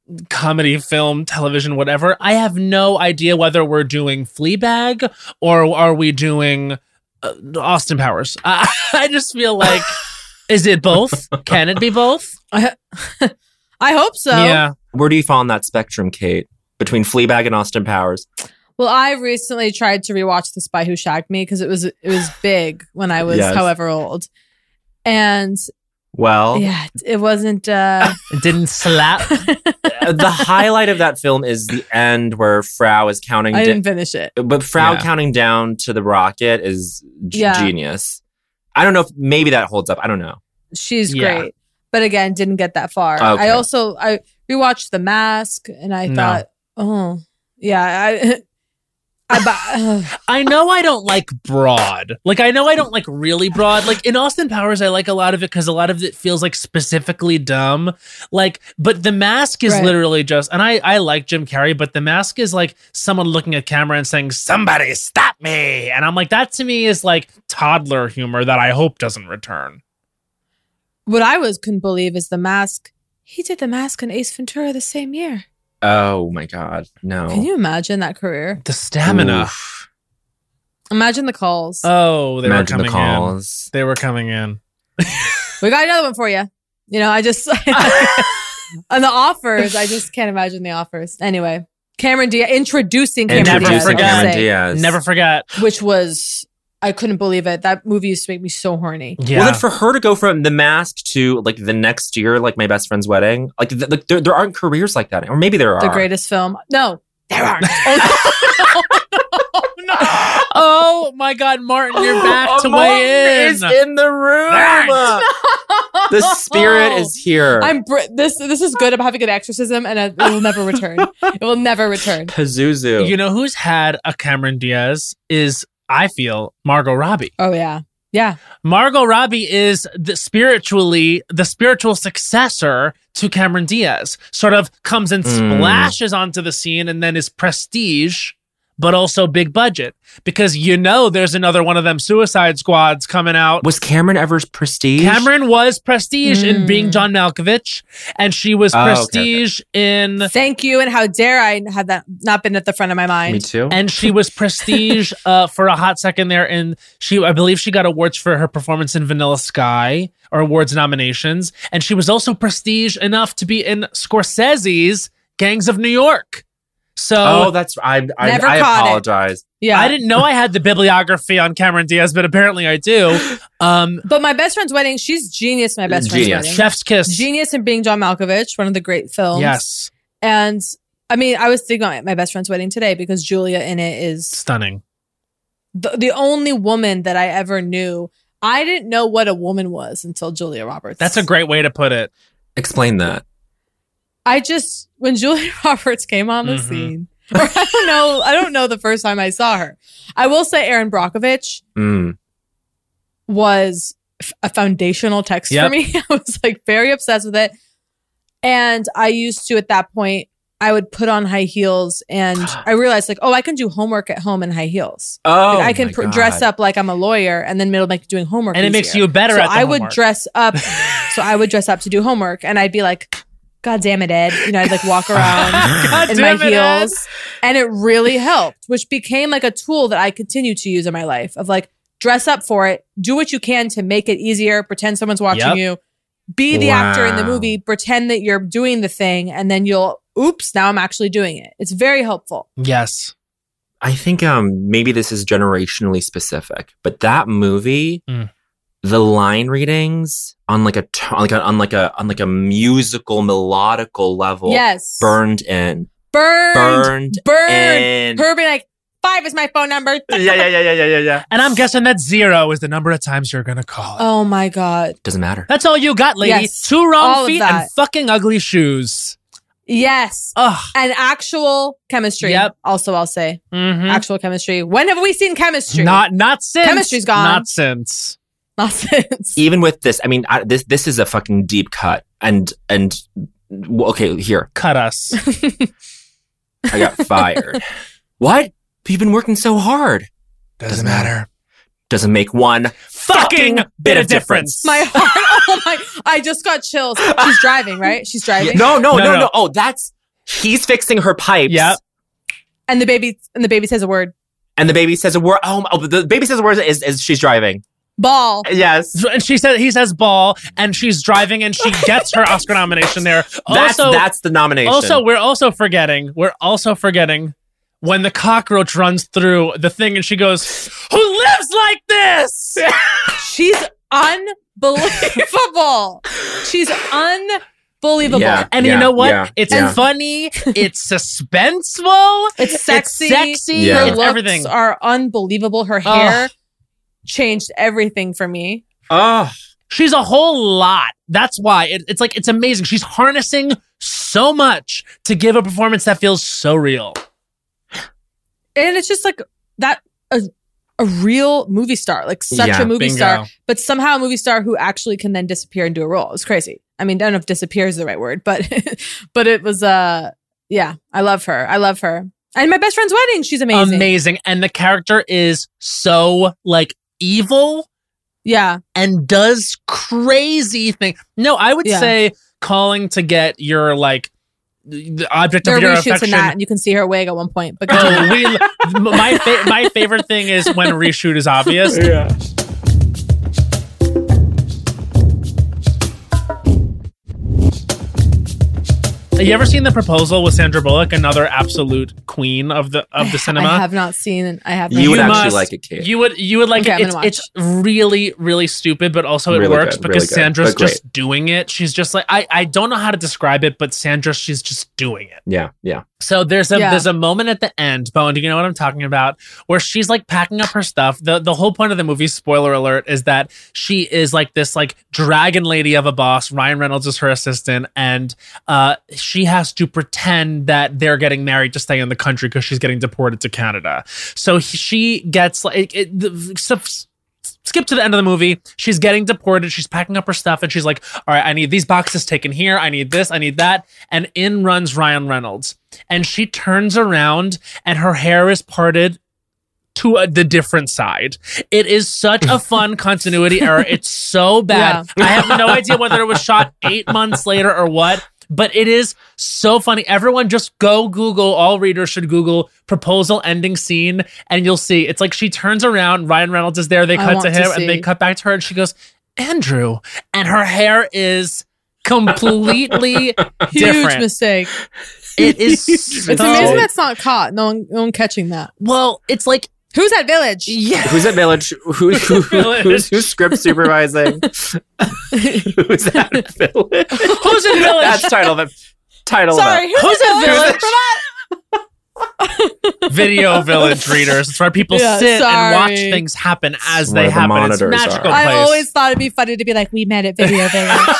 comedy, film, television, whatever. I have no idea whether we're doing Fleabag or are we doing uh, Austin Powers. I, I just feel like, is it both? Can it be both?
I, I hope so.
Yeah.
Where do you fall on that spectrum, Kate? Between Fleabag and Austin Powers?
Well, I recently tried to rewatch The Spy Who Shagged Me because it was it was big when I was
Yes.
however old, and
Well,
yeah, it wasn't. Uh,
It didn't slap.
the highlight of that film is the end where Frau is counting
I
down.
didn't finish it.
But Frau
Yeah.
counting down to the rocket is g-
Yeah.
genius. I don't know if maybe that holds up. I don't know.
She's
Yeah.
great, but again, didn't get that far.
Okay.
I also I rewatched The Mask, and I
No.
thought, oh yeah, I. I bu-
I know I don't like broad. Like, I know I don't like really broad. Like, in Austin Powers, I like a lot of it because a lot of it feels like specifically dumb. Like, but The Mask is
Right.
literally just, and I, I like Jim Carrey, but The Mask is like someone looking at camera and saying, somebody stop me. And I'm like, that to me is like toddler humor that I hope doesn't return.
what I was couldn't believe is The Mask. He did The Mask and Ace Ventura the same year.
Oh my God. No.
Can you imagine that career?
The stamina.
Oof.
Imagine the calls.
Oh, they
Imagine
were
the
coming in.
calls.
They were coming in.
We got another one for you. You know, I just on the offers. I just can't imagine the offers. Anyway, Cameron Diaz introducing Cameron
Never
Diaz,
forget.
I'll
Cameron
say,
Diaz.
Never forget.
which was I couldn't believe it. That movie used to make me so horny.
Yeah.
Well, then for her to go from The Mask to like the next year, like My Best Friend's Wedding, like th- th- there, there aren't careers like that, or maybe there are.
The greatest film. No, there aren't.
Oh my God, Martin, you're back to weigh in.
is in the room. The spirit is here.
I'm br- this. This is good about having an exorcism, and it will never return. It will never return.
Pazuzu.
You know who's had a Cameron Diaz is, I feel, Margot Robbie.
Oh yeah, yeah.
Margot Robbie is the spiritually the spiritual successor to Cameron Diaz. Sort of comes and
Mm.
splashes onto the scene and then is prestige, but also big budget. Because you know there's another one of them Suicide Squads coming out.
Was Cameron ever Prestige?
Cameron was prestige in
Mm.
Being John Malkovich, and she was
Oh, okay, okay.
prestige in
Thank you, and how dare I have that not been at the front of my mind?
Me too.
and she was prestige uh, for a hot second there. And she, I believe she got awards for her performance in Vanilla Sky, or awards nominations. And she was also prestige enough to be in Scorsese's Gangs of New York. So
oh, that's I. I,
Never
I
caught it.
apologize.
Yeah,
I didn't know I had the bibliography on Cameron Diaz, but apparently I do. Um,
But My Best Friend's Wedding, she's genius. in My Best
Genius.
Friend's Wedding,
Chef's Kiss.
genius in Being John Malkovich, one of the great films.
Yes.
And I mean, I was thinking about My Best Friend's Wedding today because Julia in it is
Stunning.
the, the only woman that I ever knew. I didn't know what a woman was until Julia Roberts.
That's a great way to put it.
Explain that.
I just when Julia Roberts came on the
Mhm.
scene, or I don't know, I don't know the first time I saw her. I will say Erin Brockovich
Mm.
was f- a foundational text
Yep.
for me. I was like very obsessed with it. And I used to, at that point, I would put on high heels and I realized like, oh, I can do homework at home in high heels.
Oh,
Like, I can
my
pr-
God.
dress up like I'm a lawyer and then it'll make doing homework
And it makes
easier.
you better
so
at the
I would
homework.
dress up. So I would dress up to do homework and I'd be like, God damn it, Ed. You know, I'd like walk around
God
in my
damn it, Ed.
heels. And it really helped, which became like a tool that I continue to use in my life of like, dress up for it, do what you can to make it easier, pretend someone's watching
Yep.
you, be the actor in the
Wow.
movie, pretend that you're doing the thing, and then you'll, oops, now I'm actually doing it. It's very helpful.
Yes.
I think um maybe this is generationally specific, but that movie,
Mm.
the line readings on like a t- on like a on like a on like a musical melodical level,
Yes.
burned in,
Burned.
burned,
Burned.
in.
Her being like, five is my phone number.
yeah, yeah, yeah, yeah, yeah, yeah, yeah.
And I'm guessing that zero is the number of times you're going to call it.
Oh my God.
Doesn't matter.
That's all you got, lady.
Yes.
Two
All
wrong
of
feet
that.
and fucking ugly shoes.
Yes.
Ugh.
And actual chemistry.
Yep.
Also, I'll say
Mm-hmm.
actual chemistry. When have we seen chemistry?
Not not since.
Chemistry's gone.
Not since.
Not since.
Even with this, I mean, I, this this is a fucking deep cut, and and well, okay, here
Cut us.
I got fired. What? You've been working so hard.
Doesn't matter.
Doesn't make one
Fucking bit of difference.
My heart. Oh my. I just got chills. She's driving, right? She's driving.
No, no,
No,
no,
no.
no, Oh, that's He's fixing her pipes.
Yep.
And the baby and the baby says a word.
And the baby says a word. Oh, oh the baby says a word as, as she's driving.
Ball.
Yes.
And she said he says ball, and she's driving, and she gets her Oscar nomination there.
That's
also,
that's the nomination.
Also, we're also forgetting. We're also forgetting when the cockroach runs through the thing, and she goes, "Who lives like this?"
She's unbelievable. She's unbelievable.
Yeah.
And
Yeah,
you know what?
yeah,
it's
yeah.
funny. It's suspenseful.
It's sexy.
It's sexy.
Yeah.
Her
It's
looks
everything.
are unbelievable. Her hair changed everything for me.
Oh,
She's a whole lot. That's why it, it's like it's amazing. She's harnessing so much to give a performance that feels so real.
And it's just like that a, a real movie star, like such
Yeah,
a movie
bingo.
star, but somehow a movie star who actually can then disappear and do a role. It's crazy. I mean, I don't know if disappear is the right word, but but it was uh yeah, I love her. I love her. And My Best Friend's Wedding, she's amazing.
Amazing. And the character is so like evil
Yeah.
and does crazy things. No, I would
Yeah.
say calling to get your like the object
There are
of your
reshoots
affection.
in that, and you can see her wig at one point. But
Oh, we, my fa- my favorite thing is when a reshoot is obvious.
yeah.
Have you ever seen The Proposal with Sandra Bullock, another absolute queen of the of the cinema?
I have not seen. I have. Not
You would
seen.
actually
must-
like it, Kate.
You would you would like
Okay,
it.
I'm
It's,
gonna
it's really really stupid, but also it
Really
works
good,
because
really good,
Sandra's
but great.
just doing it. She's just like I I don't know how to describe it, but Sandra, she's just doing it.
Yeah, yeah.
So there's a
Yeah.
there's a moment at the end, Bowen, do you know what I'm talking about? Where she's like packing up her stuff. The the whole point of the movie, spoiler alert, is that she is like this like dragon lady of a boss. Ryan Reynolds is her assistant, and uh she has to pretend that they're getting married to stay in the country because she's getting deported to Canada. So he, she gets like it, the, so, skip to the end of the movie. She's getting deported. She's packing up her stuff and she's like, all right, I need these boxes taken here. I need this. I need that. And in runs Ryan Reynolds. And she turns around and her hair is parted to a, the different side. It is such a fun continuity error. It's so bad. I have no idea whether it was shot eight months later or what. But it is so funny. Everyone just go Google, all readers should Google proposal ending scene, and you'll see. It's like she turns around, Ryan Reynolds is there, they
I
cut
want
to
to
him, and
see.
they cut back to her, and she goes, Andrew. And her hair is completely
Huge
different.
mistake.
It is
It's
so-
amazing that's not caught. No one, no one catching that.
Well, it's like,
Who's that village?
yeah.
Who's at Village? Who, who,
Village.
who's, who's script supervising? Who's at Village?
Who's in Village?
That's title of it. Title
Sorry,
of
who's,
Who's
that
at
village?
Video Village readers. It's where people
Yeah,
sit and
sorry.
watch things happen as
Where
they
the
happen. It's a
monitors
magical
are.
I
place.
always thought it'd be funny to be like, we met at Video Village.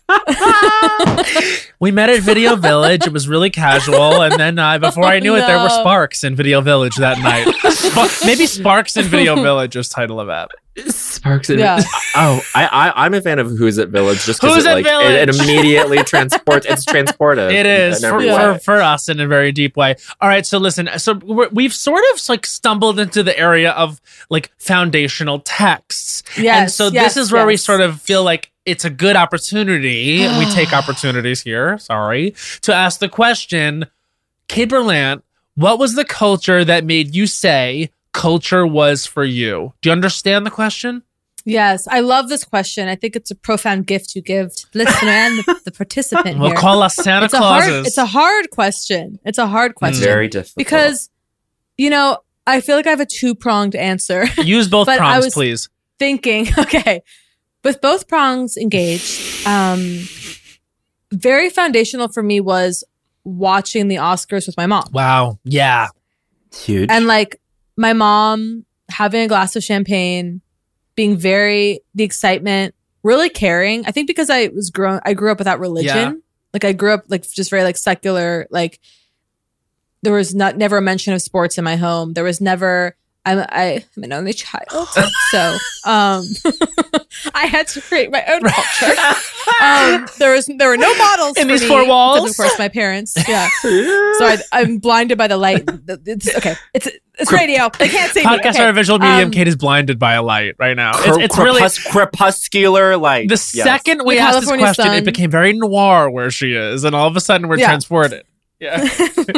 We met at Video Village. It was really casual, and then uh, before I knew it, there were
No.
sparks in Video Village that night. Sp- maybe Sparks in Video Village is title of that.
it. Sparks and
Yeah.
Oh, I, I I'm a fan of Who's at Village just because
Who's
it
at
like it, it
Village?
immediately transports. It's transportive.
It is
in
for,
every
Yeah.
way.
for, for us in a very deep way. All right, so listen. So we're, we've sort of like stumbled into the area of like foundational texts,
Yes,
and so
yes,
this is where we
yes.
sort of feel like it's a good opportunity. We take opportunities here. Sorry to ask the question, Kate Berlant. What was the culture that made you say culture was for you? Do you understand the question?
Yes, I love this question. I think it's a profound gift you give to the listener and the, the participant
We'll
here.
call us Santa
it's a hard.
Clauses.
It's a hard question. It's a hard question
Very difficult.
because, you know, I feel like I have a two pronged answer.
Use both
but I
prongs,
was-
please.
Thinking, okay, with both prongs engaged, um, very foundational for me was watching the Oscars with my mom.
Wow. Yeah.
huge.
And like my mom having a glass of champagne, being very, the excitement, really caring. I think because I was grown, I grew up without religion.
Yeah.
Like I grew up like just very like secular, like there was not never a mention of sports in my home. There was never, I'm, I, I'm an only child. So um, I had to create my own culture. Um, there was there were no models
In
for
these
me,
four
except
walls?
Of course, my parents. Yeah. So I, I'm blinded by the light. It's okay. It's it's radio. They can't see me.
Podcasts
Okay.
are a visual medium.
Um,
Kate is blinded by a light right now. It's,
Cre-
it's really
crepus- crepuscular light.
the
Yes.
second we
The
asked this
California
question,
sun.
it became very noir where she is, and all of a sudden we're
Yeah.
transported. Yeah.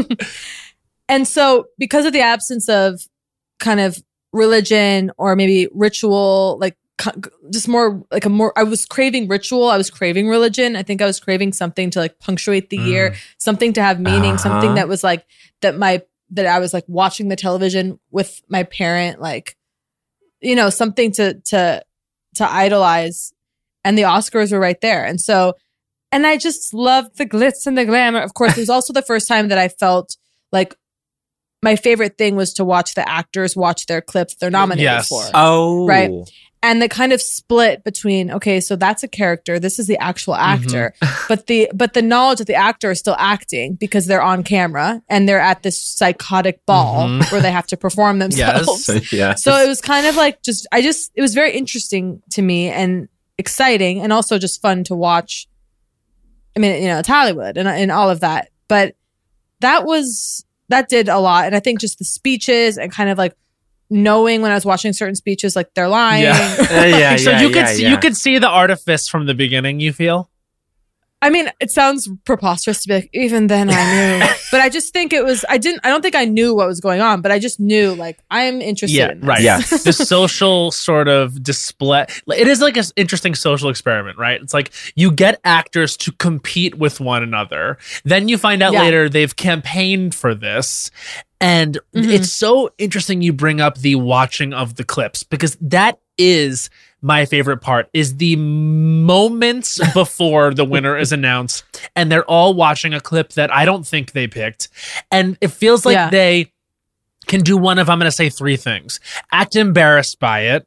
And so because of the absence of kind of religion or maybe ritual, like just more like a more, I was craving ritual. I was craving religion. I think I was craving something to like punctuate the
Mm.
year, something to have meaning,
Uh-huh.
something that was like, that my, that I was like watching the television with my parent, like, you know, something to, to, to idolize. And the Oscars were right there. And so, and I just loved the glitz and the glamour. Of course, it was also the first time that I felt like my favorite thing was to watch the actors watch their clips they're nominated
Yes.
for.
Oh.
Right. And the kind of split between, okay, so that's a character, this is the actual actor, but the but the knowledge that the actor is still acting because they're on camera and they're at this psychotic ball
Mhm.
where they have to perform themselves.
Yes.
yeah.
So it was kind of like just, I just, it was very interesting to me and exciting and also just fun to watch. I mean, you know, it's Hollywood and, and all of that. But that was, that did a lot. And I think just the speeches and kind of like knowing when I was watching certain speeches, like they're lying.
Yeah.
Uh, yeah,
so
yeah,
you could
yeah,
see,
yeah.
you could see the artifice from the beginning, you feel?
I mean, it sounds preposterous to be like, even then I knew. But I just think it was, I didn't, I don't think I knew what was going on, but I just knew like, I'm interested
Yeah,
in this.
right.
Yes.
The social sort of display. It is like an interesting social experiment, right? It's like you get actors to compete with one another. Then you find out
Yeah.
later they've campaigned for this. And
Mhm.
it's so interesting you bring up the watching of the clips because that is my favorite part is the moments before the winner is announced and they're all watching a clip that I don't think they picked. And it feels like
Yeah.
they can do one of, I'm going to say three things. Act embarrassed by it.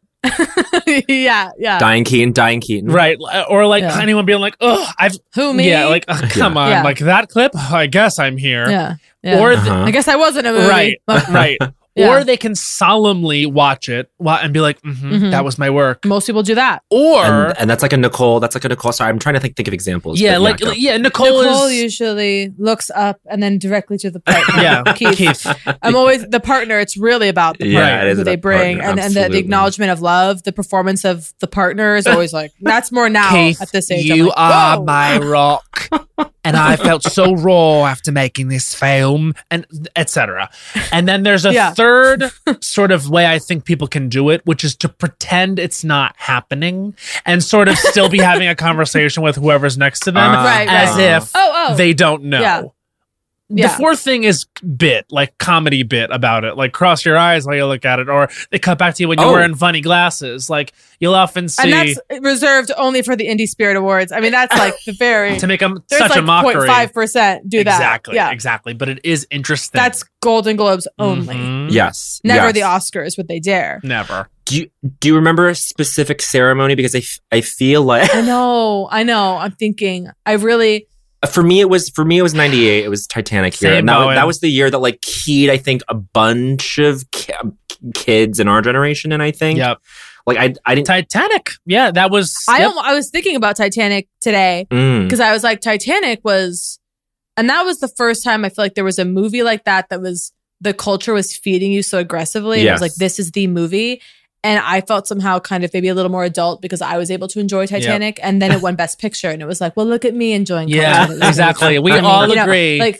yeah, yeah.
Diane Keaton, Diane Keaton.
Right. Or like
Yeah.
anyone being like, oh, I've,
Who, me?
yeah, like, oh, come on.
Yeah.
Like that clip, I guess I'm here.
yeah. yeah.
Or,
Uh-huh.
I guess I was in a movie.
right, right.
Yeah.
Or they can solemnly watch it wa- and be like, mhm,
Mhm.
that was my work.
Most people do that.
Or,
And, and that's like a Nicole. That's like a Nicole. Sorry, I'm trying to think, think of examples.
yeah,
but
like,
go.
like, yeah, Nicole,
Nicole
is,
usually looks up and then directly to the partner.
yeah,
Keith.
Keith.
I'm always the partner. It's really about the
Yeah,
partner
it is
who they
about
bring,
partner,
and, and the, the
absolutely.
acknowledgement of love. The performance of the partner is always like that's more now
Keith,
at this age. I'm
you
like,
are
whoa.
my rock. And I felt so raw after making this film, and et cetera. And then there's a
Yeah.
third sort of way I think people can do it, which is to pretend it's not happening and sort of still be having a conversation with whoever's next to them
Uh,
Right,
as
right.
if
Oh, oh,
they don't know.
Yeah.
The
Yeah.
fourth thing is bit, like comedy bit about it, like cross your eyes while you look at it, or they cut back to you when you're
Oh.
wearing funny glasses. Like you'll often see
and that's reserved only for the Indie Spirit Awards. I mean, that's like the very
to make them
there's
such
like
a mockery.
five percent do that.
Exactly,
Yeah,
exactly. But it is interesting.
that's Golden Globes only.
Mhm.
Yes.
Never
yes.
the Oscars would they dare.
Never.
Do you, do you remember a specific ceremony? Because I, f- I feel like
I know, I know. I'm thinking. I really.
for me it was for me it was ninety-eight. It was Titanic here,
Same,
and that, was-
Bowen.
that was the year that like keyed I think a bunch of ki- kids in our generation. And I think
Yep.
like I I didn't.
Titanic. Yeah, that was.
I
yep.
almo- I was thinking about Titanic today
Mm.
because I was like, Titanic was, and that was the first time I feel like there was a movie like that that was the culture was feeding you so aggressively. And it was
Yes.
like, this is the movie. And I felt somehow kind of maybe a little more adult because I was able to enjoy Titanic. And then it won Best Picture. And it was like, well, look at me enjoying
Yeah,
culture.
exactly. We
I mean,
all
you know,
agree.
like,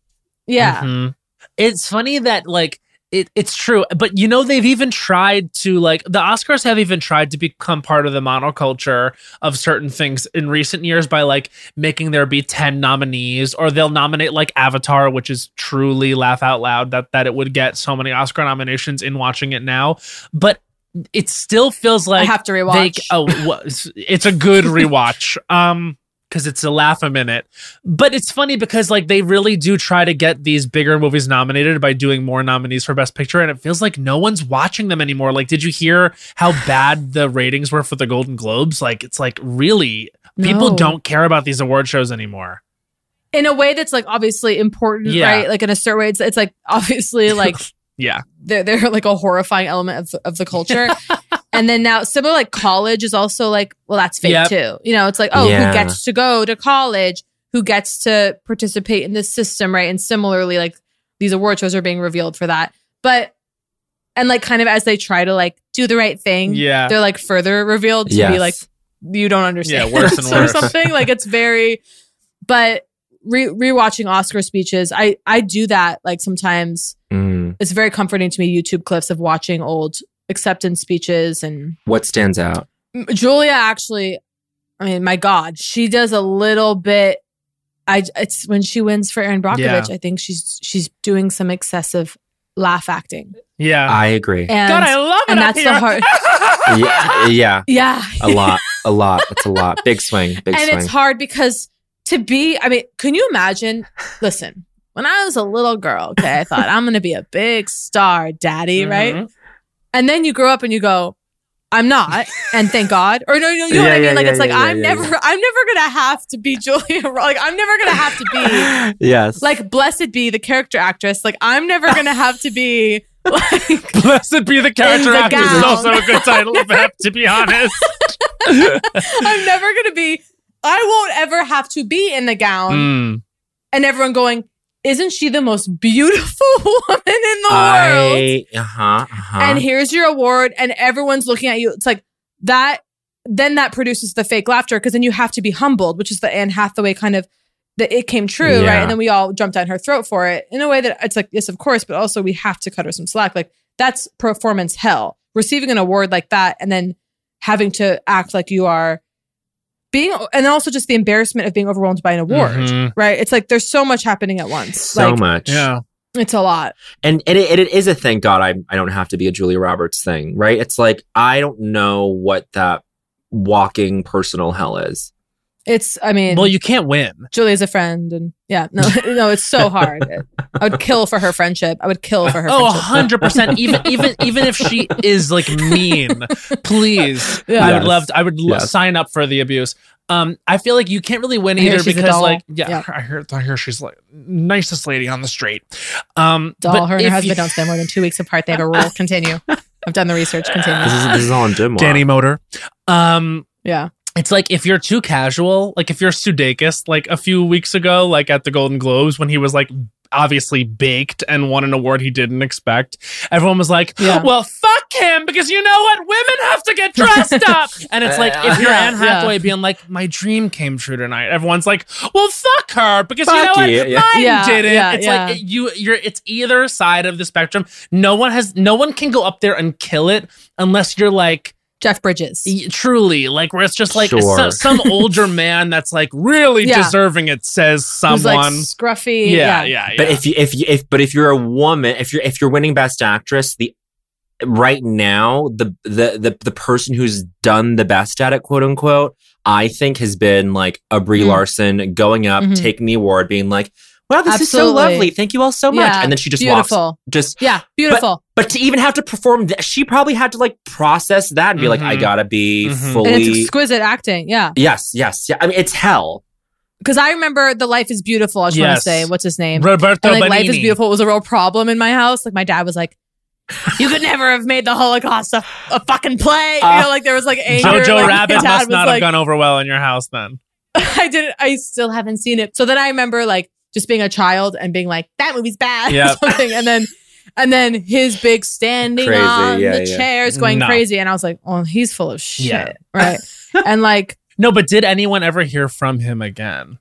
yeah.
Mhm. It's funny that like it, it's true, but you know they've even tried to like the Oscars have even tried to become part of the monoculture of certain things in recent years by like making there be ten nominees, or they'll nominate like Avatar, which is truly laugh out loud that that it would get so many Oscar nominations in watching it now, but it still feels like
I have to
they,
rewatch.
oh, wha- it's a good rewatch. Um, because it's a laugh a minute. But it's funny because like they really do try to get these bigger movies nominated by doing more nominees for Best Picture, and it feels like no one's watching them anymore. Like, did you hear how bad the ratings were for the Golden Globes? Like, it's like really people
No.
don't care about these award shows anymore.
In a way that's like obviously important,
Yeah.
right? Like in a certain way, it's, it's like obviously like
Yeah.
they're, they're like a horrifying element of, of the culture. And then now similar like college is also like, well, that's fake
Yep.
too. You know, it's like, oh,
Yeah.
who gets to go to college? Who gets to participate in this system, right? And similarly, like these award shows are being revealed for that. But, and like kind of as they try to like do the right thing,
Yeah.
they're like further revealed to
Yes.
be like, you don't understand.
Yeah, worse and
or
worse.
something. Like it's very, but re- rewatching Oscar speeches, I I do that like sometimes.
Mm.
It's very comforting to me. YouTube clips of watching old acceptance speeches and
What stands out?
Julia actually. I mean, my God, she does a little bit. I it's when she wins for Erin Brockovich.
Yeah.
I think she's she's doing some excessive laugh acting.
Yeah.
I agree.
And,
God, I love it.
and
up
that's
here.
the hard.
yeah, yeah,
Yeah,
a lot, a lot. It's a lot. Big swing, big
and
swing.
it's hard because to be. I mean, can you imagine? Listen, when I was a little girl, okay, I thought I'm going to be a big star, daddy, right?
Mhm.
And then you grow up and you go, I'm not, and thank God. Or no, no, you know
Yeah,
what I mean?
yeah,
Like
yeah,
it's like
yeah,
I'm
yeah,
never,
yeah.
I'm never gonna have to be Julia. Ro- Like I'm never gonna have to be
Yes.
like blessed be the character actress. Like I'm never gonna have to be like
Blessed be the character
the
actress is
gown.
also a good title, Pep, to be honest.
I'm never gonna be. I won't ever have to be in the gown,
Mm.
and everyone going, "Isn't she the most beautiful woman in the world?"
I, uh-huh, uh-huh.
And here's your award, and everyone's looking at you. It's like that. Then that produces the fake laughter because then you have to be humbled, which is the Anne Hathaway kind of that it came true,
Yeah.
right? And then we all jumped down her throat for it in a way that it's like, yes, of course, but also we have to cut her some slack. Like that's performance hell. Receiving an award like that and then having to act like you are being, and also just the embarrassment of being overwhelmed by an award,
Mhm.
right? It's like there's so much happening at once.
so
like,
much.
Yeah.
It's a lot.
And, and, it, and it is a thank God I, I don't have to be a Julia Roberts thing, right? It's like, I don't know what that walking personal hell is.
It's, I mean,
Well, you can't win.
Julia's a friend, and yeah, no, no, it's so hard. I would kill for her friendship. I would kill for her
Oh, a
friendship.
hundred percent. Even even even if she is like mean, please,
Yeah.
I would
Yes.
love. To, I would l-
Yes.
sign up for the abuse. Um, I feel like you can't really win
I hear
either
she's a
because,
doll.
like, yeah,
Yeah.
I hear, I hear she's like nicest lady on the street. Um,
Doll,
but
her and her
if
husband
you-
don't spend more than two weeks apart. They have a rule. Continue. I've done the research.
This
Continue.
is, this is all in Dimois.
Danny Motor. Um,
Yeah.
it's like if you're too casual, like if you're Sudeikis, like a few weeks ago, like at the Golden Globes when he was like obviously baked and won an award he didn't expect, everyone was like,
Yeah.
well, fuck him, because you know what? Women have to get dressed up. And it's like if you're
Yeah,
Anne Hathaway being like, my dream came true tonight, everyone's like, well, fuck her, because you
Fuck
know what?
you, yeah.
Mine
Yeah,
didn't.
yeah,
it's
yeah.
like it- you you're it's either side of the spectrum. No one has no one can go up there and kill it unless you're like
Jeff Bridges.
Y- truly, like where it's just like
Sure.
so- some older man that's like really
Yeah.
deserving it says
Who's like
someone.
scruffy.
yeah,
Yeah.
yeah, yeah.
But if you if you if but if you're a woman, if you're if you're winning Best Actress, the right now the the the the person who's done the best at it, quote unquote, I think has been like a Brie
Mm.
Larson going up,
Mhm.
taking the award, being like, "Wow, this is so
Absolutely.
lovely. Thank you all so much,"
Yeah.
and then she just walks,
Beautiful.
just.
Yeah. Beautiful.
But to even have to perform that, she probably had to like process that and be like,
Mhm.
"I gotta be
Mhm.
and
fully."
it's exquisite acting. Yeah.
yes, yes, yeah. I mean, it's hell.
Because I remember The Life is Beautiful. I just want
Yes.
to say, what's his name?
Roberto
And like Life is
Benigni.
Beautiful was a real problem in my house. Like my dad was like, you could never have made the Holocaust a, a fucking play.
Uh,
you know, like there was like anger.
Jojo
like, my
Rabbit
dad
must
was
not
like,
have gone over well in your house then.
I didn't. I still haven't seen it. So then I remember like just being a child and being like, that movie's bad.
Yep.
Or something. And then and then his big standing
Crazy,
on
yeah,
the
yeah.
chairs going
No.
crazy. And I was like, oh, he's full of shit.
Yeah.
Right. And like,
No, but did anyone ever hear from him again?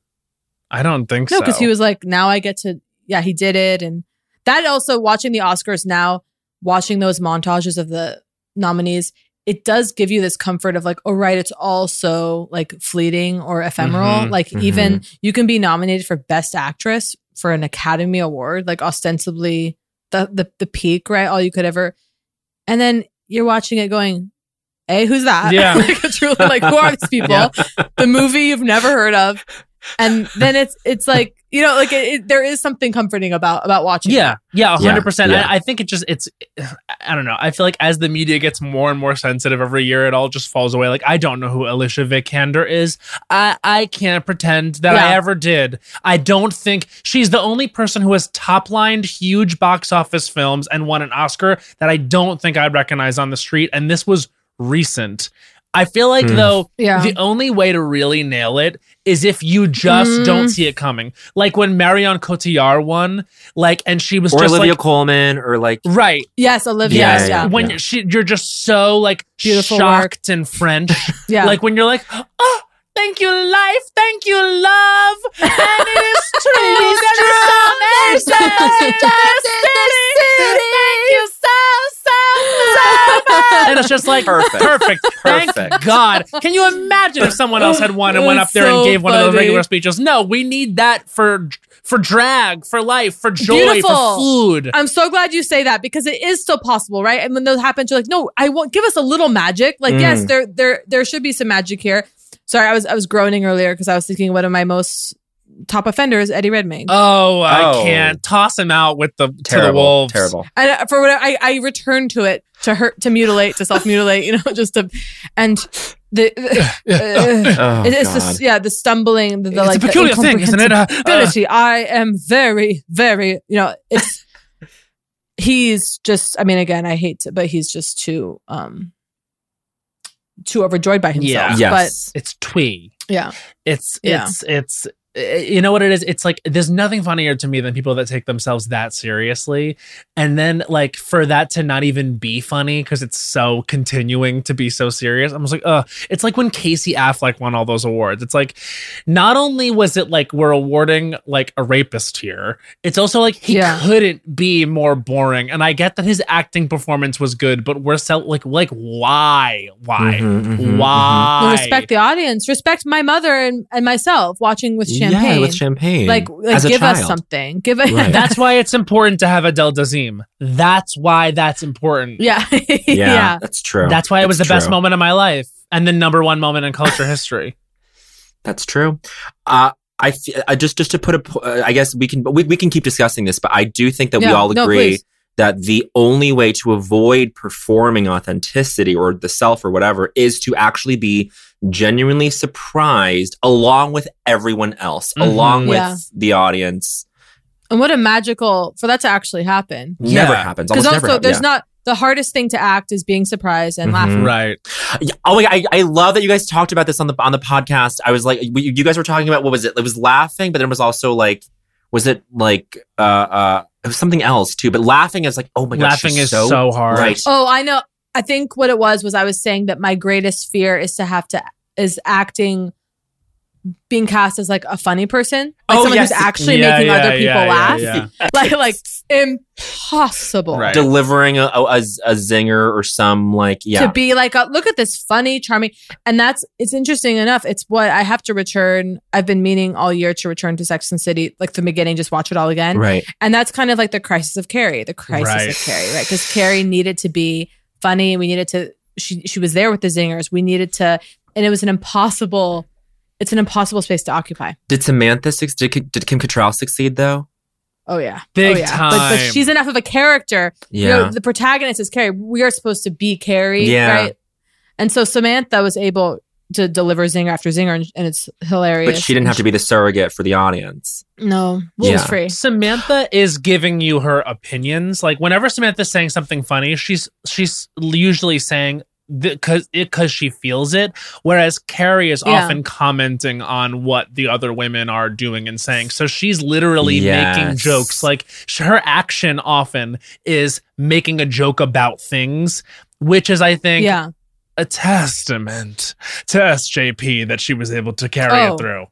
I don't think
no,
so.
because he was like, now I get to, yeah, he did it. And that also watching the Oscars now, watching those montages of the nominees, it does give you this comfort of like, oh, right, it's all so like fleeting or ephemeral.
Mhm,
like
mhm.
even you can be nominated for Best Actress for an Academy Award, like ostensibly the the the peak, right? All you could ever, and then you're watching it going, hey, who's that?
Yeah.
Like it's really like, who are these people?
Yeah.
The movie you've never heard of. And then it's it's like, you know, like it, it, there is something comforting about about watching.
Yeah, yeah, a
Yeah,
hundred percent.
yeah.
I I think it just it's I don't know. I feel like as the media gets more and more sensitive every year, it all just falls away. Like I don't know who Alicia Vikander is. I I can't pretend that I
Yeah.
ever did. I don't think she's the only person who has top-lined huge box office films and won an Oscar that I don't think I'd recognize on the street. And this was recent. I feel like
Hmm.
though
Yeah.
the only way to really nail it is if you just
Mm.
don't see it coming. Like when Marion Cotillard won, like, and she was
Or
just
Olivia
like,
Colman, or like
right.
Yes, Olivia.
Yeah,
Yeah.
yeah.
When
yeah.
she, you're just so like
Beautiful
shocked and French.
Yeah.
Like when you're like, oh, Thank you, life. Thank you, love. And it is true.
It is
There is
true.
some
Thank you so, so, so much.
And it's just like,
Perfect.
perfect. Thank
Perfect.
God. Can you imagine if someone else had won and went up
It's
there and
so
gave one of those
funny.
regular speeches? No, we need that for for drag, for life, for joy,
Beautiful.
for food.
I'm so glad you say that because it is still possible, right? And when those happen, you're like, no, I won't give us a little magic. Like,
Mm.
yes, there, there, there should be some magic here. Sorry, I was, I was groaning earlier because I was thinking one of my most top offenders, Eddie Redmayne.
Oh, I
Oh.
can't toss him out with the to the
Terrible.
wolves.
Terrible.
And uh, for what I, I returned to it to hurt, to mutilate, to self mutilate, you know, just to, and the, the uh,
Oh,
it- it's
God.
this, yeah, the stumbling, the, the
It's
like
a peculiar
the
thing, isn't it? Uh, uh,
incomprehensibility. I am very, very, you know, it's he's just. I mean, again, I hate to, but he's just too, um, too overjoyed by himself.
Yeah.
Yes.
it's twee.
But yeah,
It's
Yeah.
it's it's uh, you know what it is? It's like there's nothing funnier to me than people that take themselves that seriously, and then like for that to not even be funny because it's so continuing to be so serious. I'm just like, uh, it's like when Casey Affleck won all those awards. It's like not only was it like we're awarding like a rapist here, it's also like he
Yeah.
couldn't be more boring. And I get that his acting performance was good, but we're so like like why why
Mhm, mhm, mhm.
why
Well, respect the audience, respect my mother and, and myself watching with champagne.
Yeah, with champagne.
Like, like
As a
give us
child.
something. Give us.
Right.
That's why it's important to have Adele Dazeem. That's why that's important.
yeah,
Yeah,
yeah.
that's true.
That's why it was the
That's
best
true.
moment of my life and the number one moment in culture history.
That's true. Uh, I, fe- I just just to put a, po- uh, I guess we can we, we can keep discussing this, but I do think that we
Yeah,
all
no,
agree
please.
that the only way to avoid performing authenticity or the self or whatever is to actually be genuinely surprised along with everyone else,
Mhm.
along with
Yeah.
the audience.
And what a magical for that to actually happen.
Never
Yeah.
happens.
Because
Almost
also,
never happens.
there's
Yeah.
not the hardest thing to act is being surprised and
Mhm.
laughing.
Right.
Yeah. Oh my God, I, I love that you guys talked about this on the on the podcast. I was like, we, you guys were talking about what was it? It was laughing, but then it was also like, was it like uh uh it was something else too? But laughing is like, oh my god,
Laughing
she's
is so hard.
Right.
Oh, I know. I think what it was was I was saying that my greatest fear is to have to is acting, being cast as like a funny person, like
Oh,
someone
yes.
who's actually
Yeah,
making
yeah,
other people
yeah, yeah,
laugh.
yeah.
Like like impossible.
Right.
Delivering a, a, a zinger or some like yeah.
To be like, a, look at this funny, charming, and that's it's interesting enough. It's what I have to return. I've been meaning all year to return to Sex and the City, like from the beginning, just watch it all again.
Right.
And that's kind of like the crisis of Carrie, the crisis
Right.
of Carrie, right? Because Carrie needed to be funny. We needed to. She she was there with the zingers. We needed to, and it was an impossible. It's an impossible space to occupy.
Did Samantha suc- did, Ki- did Kim Cattrall succeed though?
Oh yeah,
Big
oh, yeah. But, but
time.
she's enough of a character. You
Yeah.
know, the protagonist is Carrie. We are supposed to be Carrie,
Yeah.
right? And so Samantha was able to deliver zinger after zinger, and, and it's hilarious.
But she didn't have to be the surrogate for the audience.
No, rules
Yeah.
free.
Samantha is giving you her opinions. Like whenever Samantha's saying something funny, she's she's usually saying because because she feels it, whereas Carrie is
Yeah.
often commenting on what the other women are doing and saying. So she's literally making
Yes.
jokes. Like sh- her action often is making a joke about things, which is, I think,
Yeah.
a testament to S J P that she was able to carry
Oh,
it through.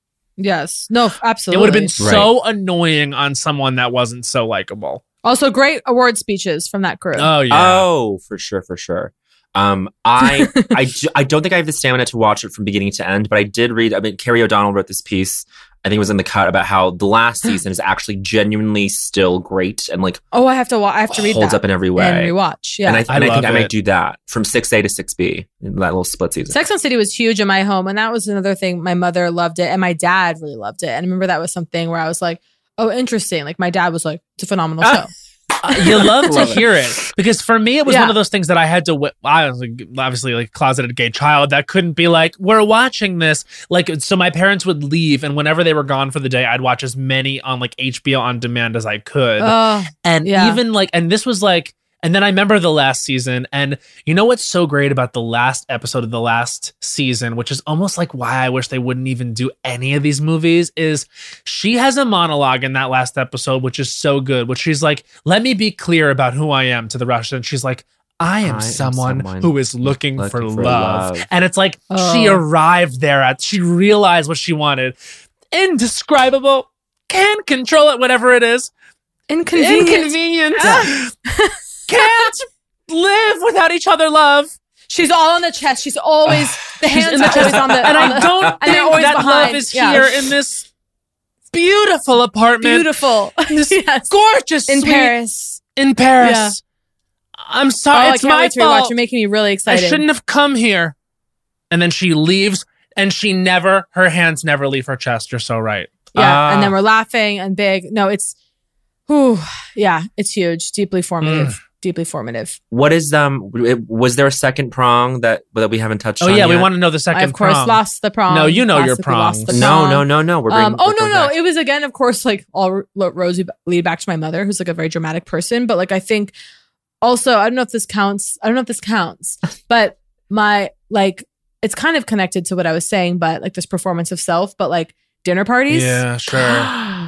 Yes. No. Absolutely.
It would have been so annoying on someone that wasn't so likable.
Also great award speeches from that crew.
Oh yeah.
Oh, for sure, for sure. Um, I I, do, I don't think I have the stamina to watch it from beginning to end, but I did read. I mean, Carrie O'Donnell wrote this piece. I think it was in the cut about how the last season is actually genuinely still great and like
Oh, I have to. Wa- I have to read
holds
that
up in every way.
and rewatch. Yeah.
And I,
I
and I
love
think I might
it.
do that from six A to six B in that little split season.
Sex and the City was huge in my home, and that was another thing. My mother loved it, and my dad really loved it. And I remember that was something where I was like, "Oh, interesting." Like my dad was like, "It's a phenomenal show."
Uh, you love to
Love it.
hear it because for me it was
Yeah.
one of those things that I had to. wi- I was like, obviously like closeted gay child that couldn't be like we're watching this like so. My parents would leave, and whenever they were gone for the day, I'd watch as many on like H B O on demand as I could.
Oh,
And
Yeah.
even like, and this was like, and then I remember the last season, and you know what's so great about the last episode of the last season, which is almost like why I wish they wouldn't even do any of these movies, is she has a monologue in that last episode, which is so good, which she's like, let me be clear about who I am to the Russian. She's like, I am,
I am
someone,
someone
who is looking,
looking
for,
for
love.
love.
And it's like
Oh.
she arrived there at, she realized what she wanted. Indescribable. Can't control it, whatever it is.
Inconvenient.
Inconvenient.
Ah.
Can't live without each other love.
She's all on the chest. She's always the
She's
hands
in the
are always
chest.
on the
And
on
I
the-
don't
and they're
think
always
that
behind.
love is
Yeah.
here in this beautiful apartment.
Beautiful.
This
Yes.
gorgeous
In
suite
Paris.
in Paris.
Yeah.
I'm
Oh,
sorry.
I
it's
can't
my
wait to rewatch.
fault.
You're making me really
I
excited.
shouldn't have come here. And then she leaves, and she never, her hands never leave her chest. You're so right.
Yeah.
Ah.
And then we're laughing and big. No, it's, whew, yeah, it's huge. Deeply formative.
Mm.
Deeply formative.
What is um? Was there a second prong that that we haven't touched
Oh
on?
yeah, we
yet?
want to know the second
I, of course,
prom.
lost the prom.
No, you know your
Classically lost the
proms.
No,
prom.
no, no, no. We're bringing.
Um, oh
we're
no,
going
no!
back.
It was again, of course, like all ro- rosy lead back to my mother, who's like a very dramatic person. But like, I think also, I don't know if this counts. I don't know if this counts, but my like, it's kind of connected to what I was saying, but like this performance of self, but like dinner parties.
Yeah, sure.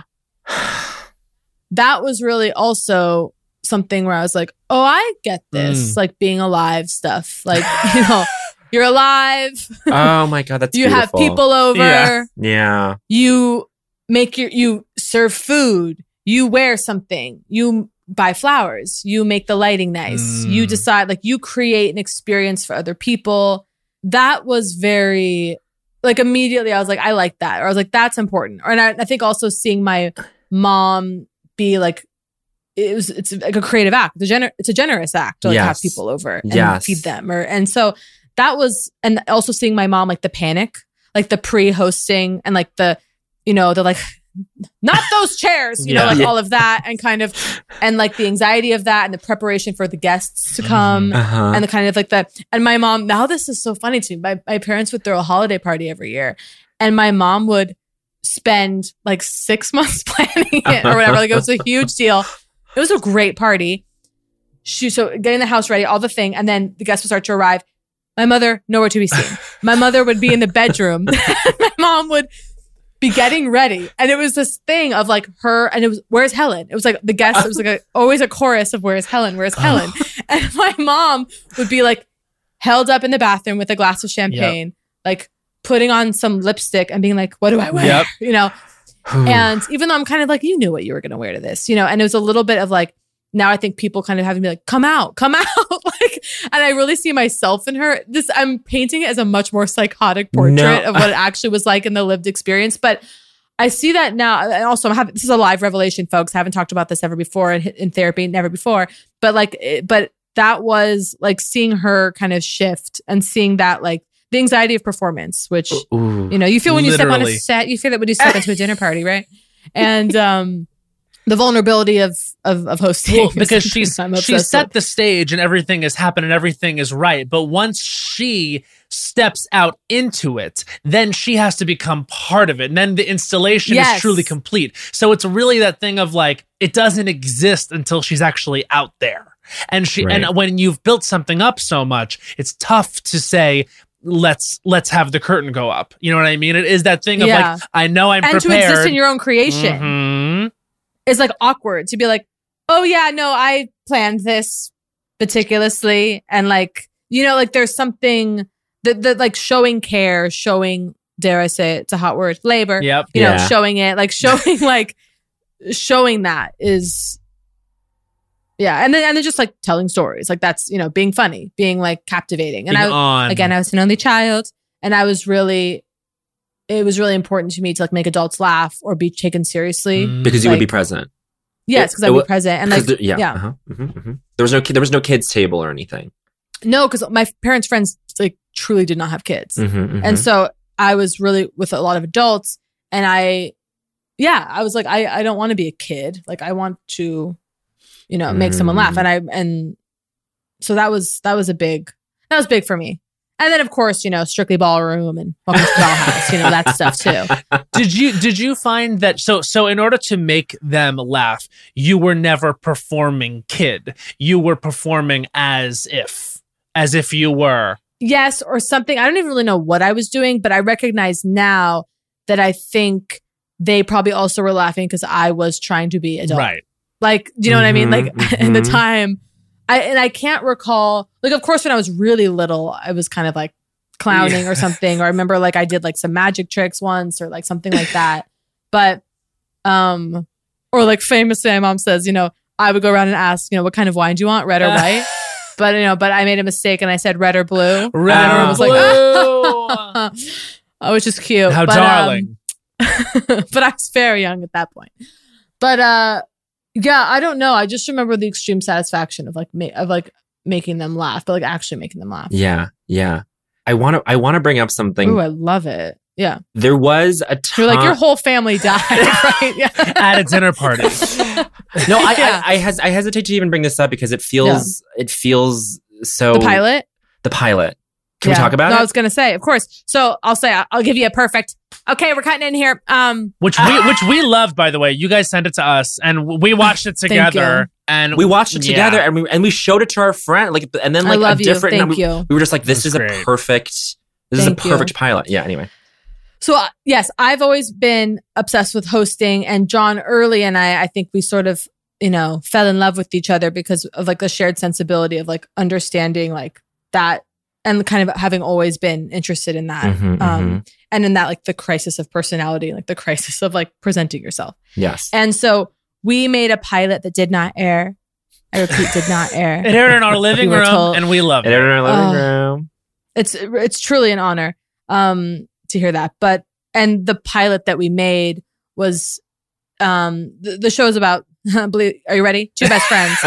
That was really also something where I was like, oh, I get this,
Mm.
like being alive stuff. Like, you know, you're alive.
Oh my god, that's
you have
beautiful.
people over.
Yeah.
Yeah.
You make your, you serve food. You wear something. You buy flowers. You make the lighting nice.
Mm.
You decide, like, you create an experience for other people. That was very, like, immediately I was like, I like that. Or I was like, that's important. Or, and I, I think also seeing my mom be like, it was, it's like a creative act. It's a, gener- it's a generous act to like have
Yes.
people over and
Yes.
feed them. Or, and so that was, and also seeing my mom, like the panic, like the pre-hosting and like the, you know, the like, not those chairs, you know,
Yeah.
like
Yeah.
all of that and kind of, and like the anxiety of that and the preparation for the guests to come
Uh-huh.
and the kind of like the, and my mom, now this is so funny to me. My, my parents would throw a holiday party every year and my mom would spend like six months planning it or whatever. Like it was a huge deal. It was a great party. She, so getting the house ready, all the thing. And then the guests would start to arrive. My mother, nowhere to be seen. My mother would be in the bedroom. My mom would be getting ready. And it was this thing of like her, and it was, where's Helen? It was like the guests, it was like a, always a chorus of where's Helen? Where's Helen? And my mom would be like held up in the bathroom with a glass of champagne, like putting on some lipstick and being like, what do I wear?
Yep.
You know? And even though I'm kind of like, you knew what you were going to wear to this, you know? And it was a little bit of like, now I think people kind of having to be like, come out, come out. like, and I really see myself in her. This, I'm painting it as a much more psychotic portrait
No.
of what it actually was like in the lived experience. But I see that now. And also, I'm having, this is a live revelation, folks. I haven't talked about this ever before in, in therapy, never before. But like, it, but that was like seeing her kind of shift and seeing that like the anxiety of performance, which,
Ooh.
you know, you feel when you step on a
Literally.
set, you feel that when you step into a dinner party, right? And um, the vulnerability of of, of hosting.
Well,
is
because
something
she's
I'm
she
obsessed
set
with.
the stage and everything is happening, everything is right. But once she steps out into it, then she has to become part of it. And then the installation
Yes.
is truly complete. So it's really that thing of like, it doesn't exist until she's actually out there. And she
Right.
and when you've built something up so much, it's tough to say, let's let's have the curtain go up. You know what I mean? It is that thing of
Yeah.
like, I know I'm
and
prepared.
to exist in your own creation
Mhm.
is like awkward to be like, oh yeah, no, I planned this meticulously, and like, you know, like there's something that that like showing care, showing, dare I say it, it's a hot word, labor.
Yep.
You know,
Yeah.
showing it, like showing like showing that is yeah, and then and then just like telling stories, like that's, you know, being funny, being like captivating. And
Being
I
on.
again, I was an only child, and I was really, it was really important to me to like make adults laugh or be taken seriously.
Mm.
because you would be
like-
present.
Yes,
It-
because
it
I'd be
wa-
present and
'Cause
like
there- yeah,
yeah.
Uh-huh, mhm, mhm. There was no ki- there was no kids table or anything.
no, because my parents' friends like truly did not have kids,
Mhm, mhm.
and so I was really with a lot of adults, and I, yeah, I was like, I I don't want to be a kid, like I want to, you know, make someone laugh,
Mm.
and I and so that was that was a big that was big for me. And then, of course, you know, Strictly Ballroom and Welcome to Dollhouse, you know, that stuff too.
did you did you find that so so in order to make them laugh, you were never performing kid, you were performing as if as if you were
Yes, or something. I don't even really know what I was doing, but I recognize now that I think they probably also were laughing because I was trying to be adult.
right.
Like, do you know what I mean?
Mhm,
Like, in the
mhm.
time, I and I can't recall. Like, of course, when I was really little, I was kind of like clowning
Yeah.
or something. Or I remember like I did like some magic tricks once or like something like that. But, um, or like famously, my mom says, you know, I would go around and ask, you know, what kind of wine do you want, red or white? But you know, but I made a mistake and I said red or blue.
Red
And everyone
or
was
blue.
like, oh, which is cute.
How
But, um,
darling.
but I was very young at that point. But uh, yeah, I don't know. I just remember the extreme satisfaction of like ma- of like making them laugh, but like actually making them laugh.
Yeah, yeah. I want to. I want to bring up something.
Ooh, I love it. Yeah,
There was a time.
you're like your whole family died, right? Yeah.
At a dinner party.
No, I,
Yeah.
I, I, hes- I hesitate to even bring this up because it feels. It feels so.
The pilot.
The pilot. Can
Yeah.
we talk about
no,
it?
I was gonna say, of course. So I'll say, I'll give you a perfect. Okay, we're cutting in here. Um,
Which we which we loved, by the way. You guys sent it to us, and we watched it
Thank
together. And
we watched it
yeah.
together, and we and we showed it to our friend. Like, and then
I
like
love
a
you.
different.
Thank
we,
you.
we were just like, this
This
is
is
a
great.
perfect. This
Thank
is a
you.
perfect pilot. Yeah. Anyway.
So uh, yes, I've always been obsessed with hosting, and John Early and I, I think we sort of, you know, fell in love with each other because of like the shared sensibility of like understanding like that, and kind of having always been interested in that,
Mhm,
um,
mhm.
and in that like the crisis of personality, like the crisis of like presenting yourself.
Yes.
And so we made a pilot that did not air. I repeat, did not air.
It aired in our living
We were
room,
told-
and we loved
And
it.
in our living
Oh.
room.
It's it's truly an honor um to hear that. But and the pilot that we made was um the, the show's about believe, are you ready? Two best friends.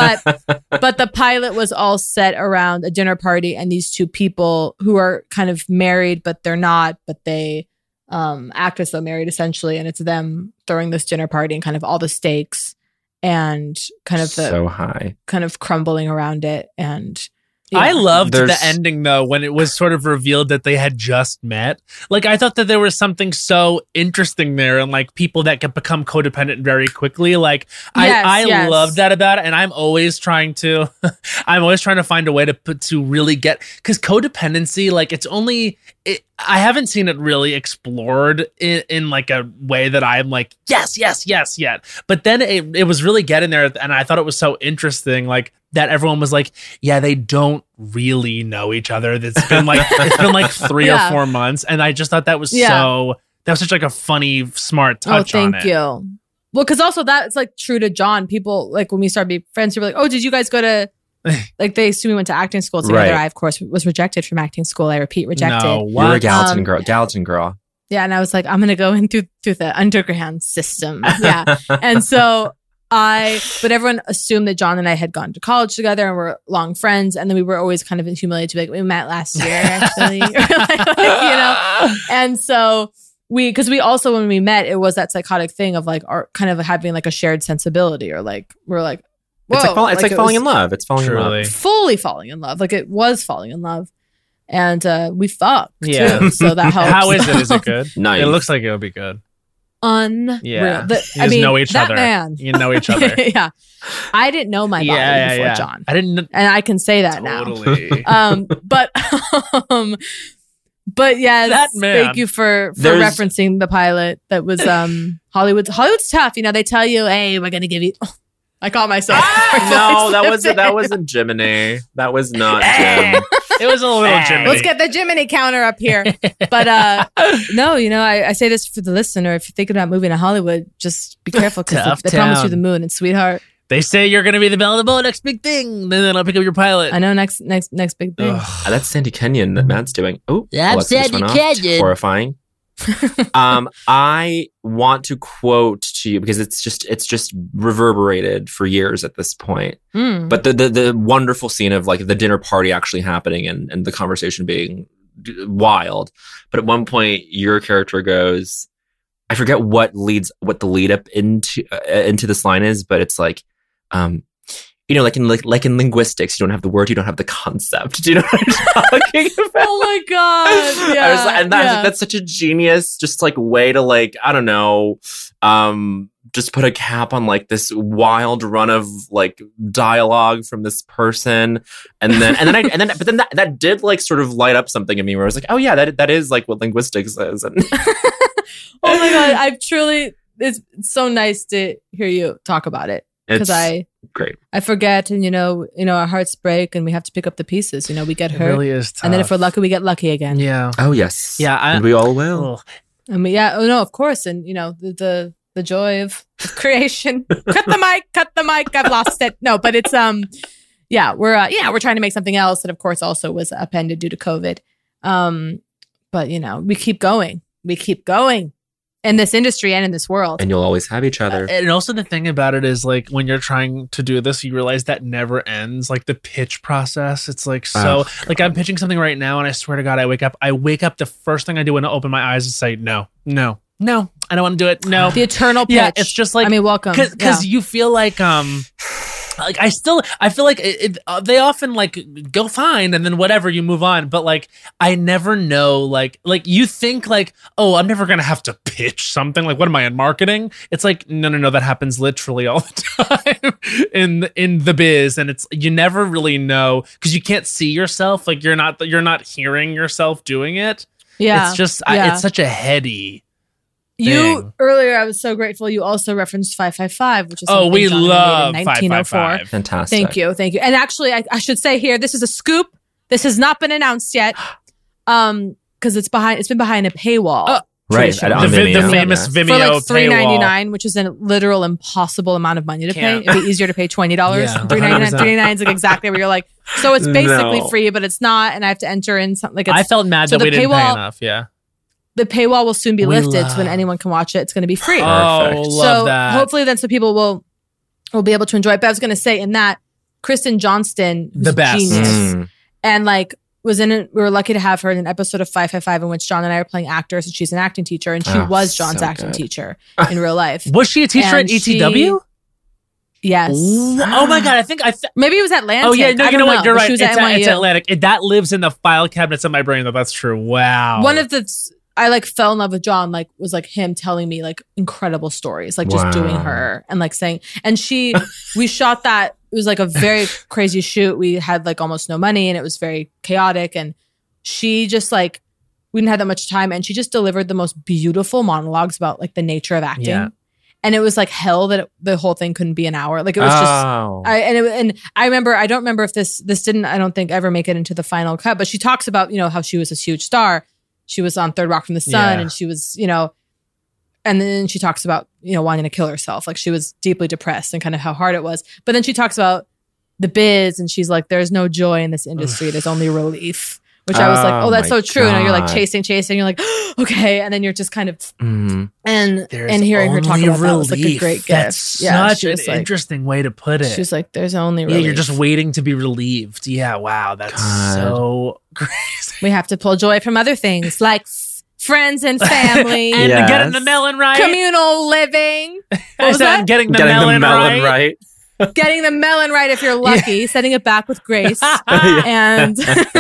But but the pilot was all set around a dinner party and these two people who are kind of married but they're not, but they um act as though married essentially, and it's them throwing this dinner party and kind of all the stakes and kind of the
so high.
kind of crumbling around it. And yeah.
I loved
There's-
the ending though when it was sort of revealed that they had just met. Like I thought that there was something so interesting there, and like people that could become codependent very quickly. Like
Yes,
I, I
yes.
loved that about it, and I'm always trying to, I'm always trying to find a way to put to really get because codependency, like it's only. It, I haven't seen it really explored in, in like a way that I'm like yes, yes, yes, yet. But then it, it was really getting there, and I thought it was so interesting, like that everyone was like, yeah, they don't really know each other. It's been like it's been like three
Yeah.
or four months, and I just thought that was
Yeah.
so that was such like a funny, smart
Oh,
touch on
thank
it.
you. Well, because also that's like true to John. People like when we started being friends, people were like, "Oh, did you guys go to?" Like they assume we went to acting school together.
Right.
I, of course, was rejected from acting school. I repeat, rejected.
No,
You're a
what?
Gallatin
Um,
girl. Gallatin girl.
Yeah, and I was like, I'm gonna go in through through the underground system. Yeah, and so I, but everyone assumed that John and I had gone to college together and were long friends, and then we were always kind of humiliated to be like, we met last year, actually, or like, like, you know. And so we, because we also when we met, it was that psychotic thing of like our kind of having like a shared sensibility, or like we're like, whoa,
It's like, fall, it's like
it
falling
was
in love. It's falling in
Truly.
love.
fully falling in love, like it was falling in love, and uh we fucked
Yeah.
too, so that helps.
How is it? Is it good?
Nice.
It looks like it'll be good.
Unreal.
Yeah.
The-
You
I
just
mean,
know each
that
other.
man.
You know each other.
Yeah, I didn't know my body
yeah, yeah,
before
yeah.
John,
I didn't
and I can say that now.
totally.
Um, but um, but yes,
That man.
thank you for for
There's-
referencing the pilot. That was um Hollywood's Hollywood's tough. You know, they tell you, hey, we're gonna give you. I caught myself.
No, that was
Slipped
that
in.
wasn't Jiminy. That was not Jim.
It was a little Jimmy.
Let's get the Jiminy counter up here. But uh no, you know, I, I say this for the listener. If you're thinking about moving to Hollywood, just be careful because
Tough
they, they promise you
town.
the moon. And sweetheart,
They say you're going to be the belle of the ball, next big thing. Then I'll pick up your pilot.
I know next next next big thing.
Ugh.
Ah, that's Sandy Kenyon that Matt's doing. Oh,
I'm
Alexa just
Sandy
went off.
Kenyon.
Horrifying. um, I want to quote to you because it's just it's just reverberated for years at this point.
Mm.
But the, the the wonderful scene of like the dinner party actually happening and, and the conversation being d- wild. But at one point, your character goes, I forget what leads what the lead up into uh, into this line is, but it's like, um, you know, like in like, like in linguistics, you don't have the word, you don't have the concept. Do you know what I'm talking about?
Oh my god! Yeah,
I was like, and that's,
yeah.
that's such a genius, just like way to like, I don't know, um, just put a cap on like this wild run of like dialogue from this person, and then and then I and then but then that, that did like sort of light up something in me where I was like, oh yeah, that that is like what linguistics is. And
Oh my god! I've truly. It's so nice to hear you talk about it because
it's
I
Great.
I forget, and you know, you know, our hearts break, and we have to pick up the pieces. You know, we get
It
hurt,
really is tough.
and then if we're lucky, we get lucky again.
yeah.
Oh yes.
Yeah, I-
and we all will.
Ugh.
I mean, yeah, oh no, of course, and you know, the the, the joy of, of creation. Cut the mic, cut the mic. I've lost it. No, but it's um, yeah, we're uh, yeah, we're trying to make something else that, of course, also was upended due to COVID. Um, but you know, we keep going. We keep going in this industry and in this world.
And you'll always have each other.
And also the thing about it is like when you're trying to do this, you realize that never ends. Like the pitch process, it's like so.
Oh,
like I'm pitching something right now, and I swear to God, I wake up. I wake up. The first thing I do when I open my eyes is say, "No, no, no, I don't want to do it. No."
The eternal pitch.
Yeah, it's just like
I mean, welcome.
because
Yeah.
you feel like um. Like I still, I feel like it, it, uh, they often like go fine and then whatever you move on. But like I never know, like like you think like, oh, I'm never gonna have to pitch something. Like what am I in marketing? It's like no, no, no. That happens literally all the time in in the biz, and it's you never really know because you can't see yourself. Like you're not you're not hearing yourself doing it.
yeah,
It's just I,
yeah.
it's such a heady.
You
thing.
earlier, I was so grateful. You also referenced five five five, which is
Oh,
something
we
John and I
love
made in
five
nineteen oh
five
four.
five.
Fantastic.
Thank you, thank you. And actually, I, I should say here, this is a scoop. This has not been announced yet, um, because it's behind. It's been behind a paywall.
Oh,
Right.
Tradition.
on
The, vi- the
Vimeo,
famous
yeah.
Vimeo
for like three ninety
paywall.
nine, which is a literal impossible amount of money to
Can't.
pay. It'd be easier to pay twenty dollars.
Yeah,
three ninety nine.
one hundred percent.
Three ninety nine is like exactly where you're like. So it's basically
No.
free, but it's not, and I have to enter in something. Like it's,
I felt mad
so
that
the
we didn't pay
paywall-
enough. Yeah.
the paywall will soon be
We
lifted,
love-
so when anyone can watch it, it's going to be free.
Oh,
Oh,
Perfect.
love
so
that.
hopefully then so people will will be able to enjoy it. But I was going to say in that Kristen Johnston, who's
The
a
best.
genius,
Mm.
and like was in it. We were lucky to have her in an episode of five five five in which John and I are playing actors, and she's an acting teacher, and she
Oh,
was John's
so
acting
good.
teacher in real life.
Was she a teacher
And
at E T W?
Yes,
Oh my God. I think I. Th-
maybe it was Atlantic.
oh, yeah. No,
I
you
don't
know what? You're
but
right.
She was
It's,
at N Y U.
it's Atlantic. It, that lives in the file cabinets of my brain, though. That's true. Wow.
One of the I like fell in love with John, like was like him telling me like incredible stories, like just
Wow.
doing her and like saying, and she, we shot that. It was like a very crazy shoot. We had like almost no money and it was very chaotic. And she just like, we didn't have that much time. And she just delivered the most beautiful monologues about like the nature of acting.
Yeah.
And it was like hell that it, the whole thing couldn't be an hour. Like it was just,
Oh.
I, and it, and I remember I don't remember if this this didn't I don't think ever make it into the final cut, but she talks about you know how she was this huge star. She was on Third Rock from the Sun,
Yeah.
and she was you know, and then she talks about you know wanting to kill herself, like she was deeply depressed and kind of how hard it was. But then she talks about the biz, and she's like, "There's no joy in this industry. There's only relief." Which I was like,
Oh
"Oh, that's
my
so true." And you're like
God.
chasing, chasing. You're like, "Okay," and then you're just kind of
Mm.
and
There's
and hearing her talk
only
about that was like a
relief.
great gift.
That's
Yeah,
such
she
an
was like,
interesting way to put it.
she's like, "There's only
yeah,
relief."
you're just waiting to be relieved. Yeah, wow, that's
God.
so crazy.
We have to pull joy from other things like f- friends and family,
And
Yes.
getting the melon right.
communal living,
I
was
said,
that?
I'm getting the
Getting
melon,
the melon
right.
right.
getting the melon right if you're lucky, setting it back with grace, and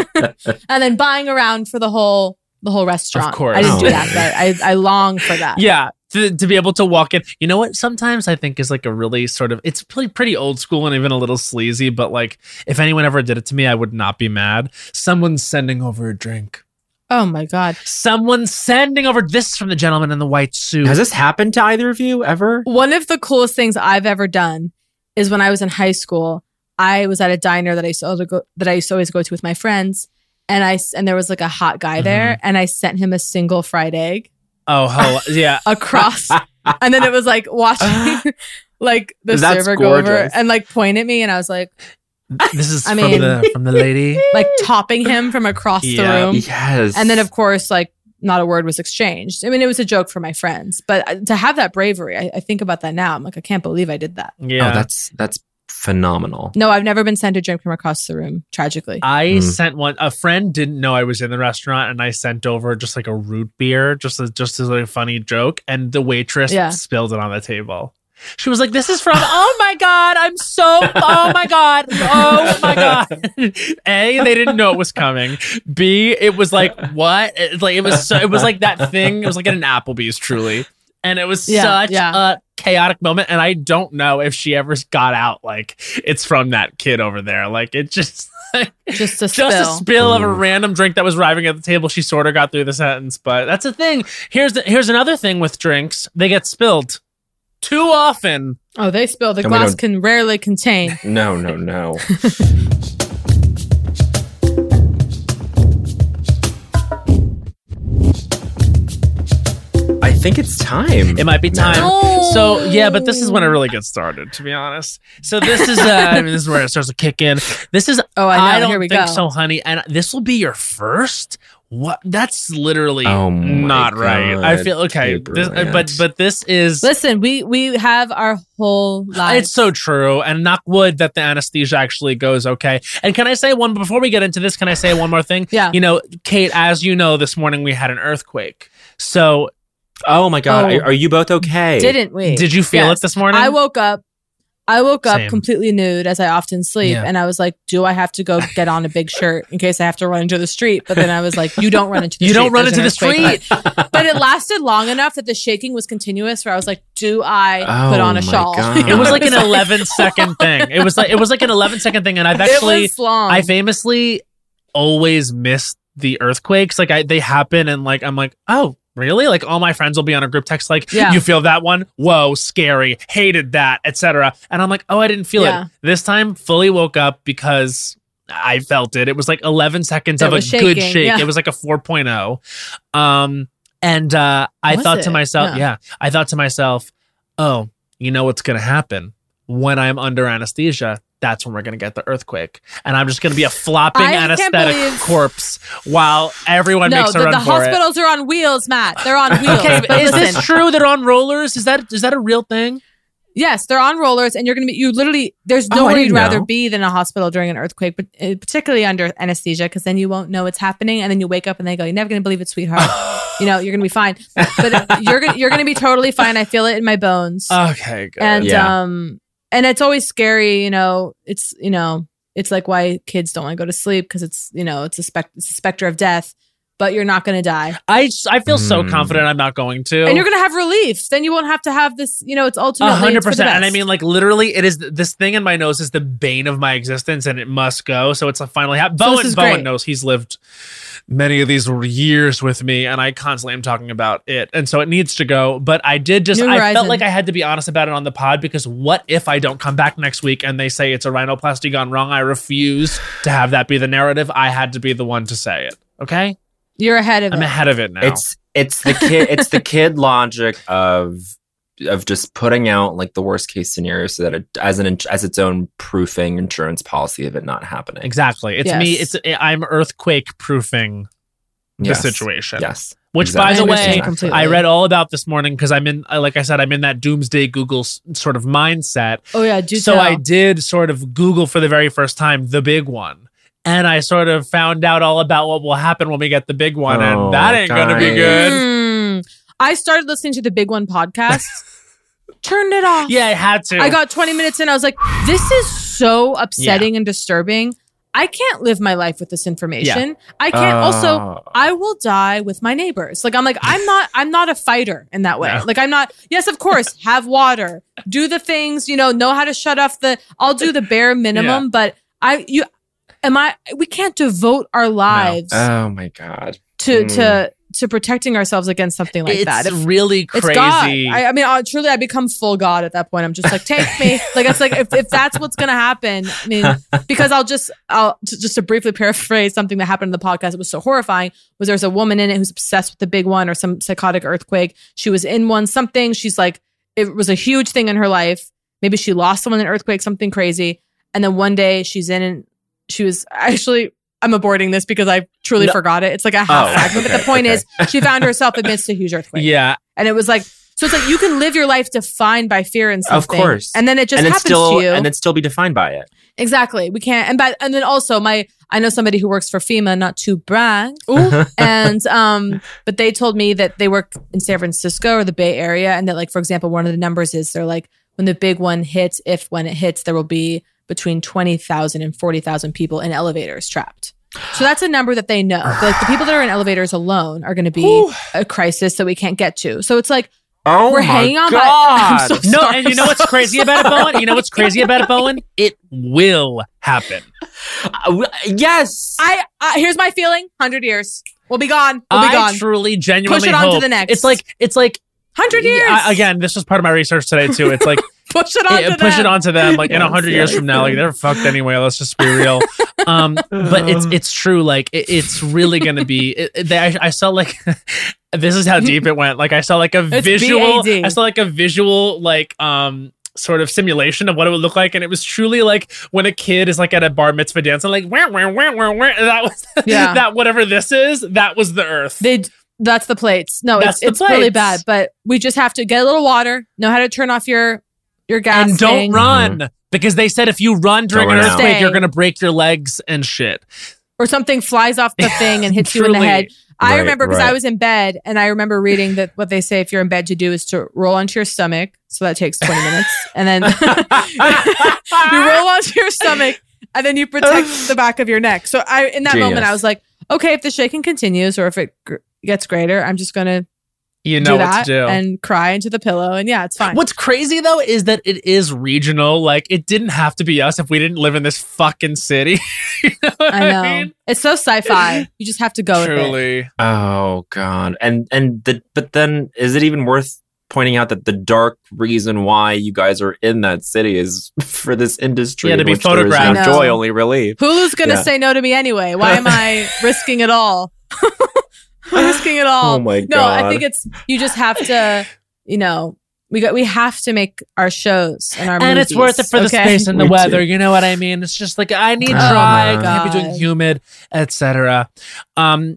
and then buying around for the whole the whole restaurant.
Of course.
I didn't do
Oh.
that, but I I long for that.
Yeah, to, to be able to walk in. You know what? Sometimes I think is like a really sort of, it's pretty, pretty old school and even a little sleazy, but like if anyone ever did it to me, I would not be mad. Someone's sending over a drink.
Oh my god.
Someone's sending over, this is from the gentleman in the white suit.
Has this happened to either of you ever?
One of the coolest things I've ever done is when I was in high school. I was at a diner that I used to go, that I used to always go to with my friends, and I and there was like a hot guy there, and I sent him a single fried egg
Oh, ho- yeah.
across, and then it was like watching like the
That's
server go over
gorgeous.
and like point at me, and I was like
This is
I
from
mean-
the from the lady.
like topping him from across
Yeah.
the room,
Yes.
and then of course like not a word was exchanged. I mean, it was a joke for my friends, but uh, to have that bravery, I, I think about that now. I'm like, I can't believe I did that.
Yeah.
Oh, that's that's phenomenal.
No, I've never been sent a drink from across the room. Tragically.
I
Mm.
sent one. A friend didn't know I was in the restaurant, and I sent over just like a root beer, just as just as like a funny joke. And the waitress
Yeah.
spilled it on the table. She was like, "This is from. Oh my god, I'm so. Oh my god. Oh my god." A, they didn't know it was coming. B, it was like what? It, like it was. So, it was like that thing. It was like at an Applebee's, truly. And it was
Yeah,
such
yeah.
a chaotic moment. And I don't know if she ever got out like it's from that kid over there. Like it just.
Just a
Just
spill.
a spill of a
Ooh.
random drink that was arriving at the table. She sort of got through the sentence, but that's the thing. Here's the, here's another thing with drinks: they get spilled. too often.
Oh, they spill. The
And we
glass
don't-
can rarely contain.
No, no, no. I think it's time.
It might be time.
No.
So yeah, but this is when it really gets started, to be honest. So this is, uh, I mean, this is where it starts to kick in. This is,
Oh, I know.
I don't
Here we
think
go.
so, honey. And this will be your first. What? That's literally
Oh my
not right. I
God.
feel okay,
You're
this,
brilliant.
but but this is.
Listen, we we have our whole lives.
It's so true, and knock wood that the anesthesia actually goes okay. And can I say one before we get into this? Can I say one more thing?
Yeah.
You know, Kate, as you know, this morning we had an earthquake. So
Oh my God.
Oh.
Are, are you both okay?
Didn't we?
did you feel
Yes.
it this morning?
I woke up. I woke up
Same.
completely nude, as I often sleep,
Yeah.
and I was like, "Do I have to go get on a big shirt in case I have to run into the street?" But then I was like, "You don't run into the
You
street.
don't run
There's
into
an
the
earthquake."
street.
But it lasted long enough that the shaking was continuous. Where I was like, "Do I
Oh
put on a
my
shawl?"
God.
It was like an eleven second thing. It was like it was like an eleven second thing, and I've actually
it was long.
I famously always miss the earthquakes. Like I they happen, and like I'm like, oh. Really? Like all my friends will be on a group text like,
Yeah.
you feel that one? Whoa, scary, hated that, et cetera. And I'm like, oh, I didn't feel
Yeah.
it. This time, fully woke up because I felt it. It was like eleven seconds
It
of a
was
good
shaking,
shake.
yeah.
It was like a four point oh. Um, and uh, I
Was
thought to
it?
myself,
Yeah.
yeah, I thought to myself, oh, you know what's going to happen when I'm under anesthesia? That's when we're going to get the earthquake. And I'm just going to be a flopping
I can't
anesthetic
believe-
corpse while everyone
no,
makes a
the,
run
the
for it.
hospitals are on wheels, Matt. They're on wheels.
Okay,
But
is
listen,
this true? They're on rollers? Is that is that a real thing?
yes, they're on rollers, and you're going to be. You literally, there's
Oh, I
nowhere
didn't
you'd rather
know.
be than a hospital during an earthquake, but uh, particularly under anesthesia, because then you won't know what's happening, and then you wake up and they go, "You're never going to believe it, sweetheart." You know, you're going to be fine, but you're gonna, you're going to be totally fine. I feel it in my bones,
Okay, good.
and
Yeah.
um, and it's always scary. You know, it's you know, it's like why kids don't want to go to sleep because it's you know, it's a spec, it's a specter of death. But you're not going to die.
I, s- I feel so
Hmm.
confident I'm not going to.
And you're going to have relief. Then you won't have to have this, you know, it's
A
ultimately
hundred
it's for the
percent, and I
best.
mean, like literally, it is this thing in my nose is the bane of my existence, and it must go. So it's a finally happened.
So this
Bowen,
is
Bowen
great.
knows he's lived many of these years with me, and I constantly am talking about it, and so it needs to go. But I did just,
New
I
Horizon.
felt like I had to be honest about it on the pod because what if I don't come back next week and they say it's a rhinoplasty gone wrong? I refuse to have that be the narrative. I had to be the one to say it. Okay,
You're ahead of
I'm
it.
ahead of it now.
It's it's the kid it's the kid logic of of just putting out like the worst case scenario so that it as an ins- as its own proofing insurance policy of it not happening.
exactly. It's me.
Yes.
It's I'm earthquake proofing the
Yes.
situation.
Yes.
Which, by
Exactly.
the
I understand
way,
completely.
I read all about this morning because I'm in, uh, like I said, I'm in that doomsday Google s- sort of mindset.
Oh yeah, do
So
tell.
I did sort of Google for the very first time the big one. And I sort of found out all about what will happen when we get the big one.
Oh,
and that ain't going to be
guys.
good.
Mm. I started listening to the Big One podcast. Turned it off.
Yeah, I had to.
I got twenty minutes in. I was like, this is so upsetting and disturbing. I can't live my life with this information. I can't. also,
Oh.
I will die with my neighbors. Like I'm like I'm not. I'm not a fighter in that way.
No.
Like I'm not. Yes, of course, have water, do the things. You know, know how to shut off the. I'll do the bare minimum, but I you. Am I? We can't devote our lives
Oh my god.
to
Mm.
to to protecting ourselves against something like
it's
that. If-
really
it's
crazy.
God. I, I mean, uh, truly, I become full God at that point. I'm just like, take me. Like it's like if, if that's what's gonna happen. I mean, because I'll just I'll t- just to briefly paraphrase something that happened in the podcast. It was so horrifying. Was there's a woman in it who's obsessed with the big one or some psychotic earthquake. She was in one something. She's like, it was a huge thing in her life. Maybe she lost someone in an earthquake, something crazy. And then one day she's in and she was actually. I'm aborting this because I truly
No.
forgot it. It's like a half
Oh,
fragment. But the
okay,
point
okay.
is, she found herself amidst a huge earthquake.
Yeah.
And it was like, so it's like you can live your life defined by fear and
Of
something.
course.
And then it just
and then
happens
still
to you.
and then still be defined by it.
exactly. We can't. And by, and then also my, I know somebody who works for FEMA, not to brag.
Ooh.
and, um, but they told me that they work in San Francisco or the Bay Area. And that like, for example, one of the numbers is they're like, when the big one hits, if when it hits, there will be between twenty thousand and forty thousand people in elevators trapped. So that's a number that they know. Like the people that are in elevators alone are going to be a crisis that we can't get to. So it's like,
Oh
we're
my
hanging on by-
god.
I'm so
No,
sorry.
and you know what's crazy about it, Bowen? You know what's crazy about it, Bowen? It will happen.
Uh, w- yes.
I, I here's my feeling. Hundred years, we'll be gone. We'll be
I
gone.
truly, genuinely
Push it on to
hope-
the next.
It's like it's like
Hundred years.
I, again, this was part of my research today too. It's like
push it on.
it, push it onto them. Like in a hundred years from now, like they're fucked anyway. Let's just be real. Um, but it's it's true. Like it, it's really gonna be. It, it, they, I, I saw like this is how deep it went. Like I saw like a
It's
visual.
B A D.
I saw like a visual like um. sort of simulation of what it would look like, and it was truly like when a kid is like at a bar mitzvah dance and like wah, wah, wah, wah, wah, that was
Yeah.
that whatever this is, that was the earth.
They. That's the plates. No,
That's
it's
the
it's really
plates.
bad. But we just have to get a little water. Know how to turn off your your gas.
And don't
thing,
run because they said if you run during
Don't
an
run out.
earthquake,
Stay.
you're gonna break your legs and shit.
or something flies off the thing and hits you in the
Truly.
head. I
Right,
remember because
right.
I was in bed and I remember reading that what they say if you're in bed to do is to roll onto your stomach. So that takes twenty minutes. And then you roll onto your stomach and then you protect the back of your neck. So I, in that moment,
Genius.
I was like, okay, if the shaking continues or if it gr- gets greater, I'm just going to
You
do
know what
that
to do.
and cry into the pillow. And yeah, it's fine.
What's crazy though is that it is regional. Like it didn't have to be us if we didn't live in this fucking city. You know what
I know.
mean?
It's so sci-fi. You just have to go with it.
Truly.
Oh God. And and the but then is it even worth pointing out that the dark reason why you guys are in that city is for this industry
Yeah, to
in
be
which there is
photographed.
no
I know.
joy, only relief.
Hulu's going to
Yeah.
say no to me anyway. Why am I risking it all? I'm risking it all.
Oh my
No, I
God.
think it's you just have to, you know, we got we have to make our shows and our
And it's
movies,
worth it for the
okay?
space and the
Me
weather.
too.
You know what I mean? It's just like I need
Oh
dry,
my
I can't be doing
God.
humid, et cetera. Um.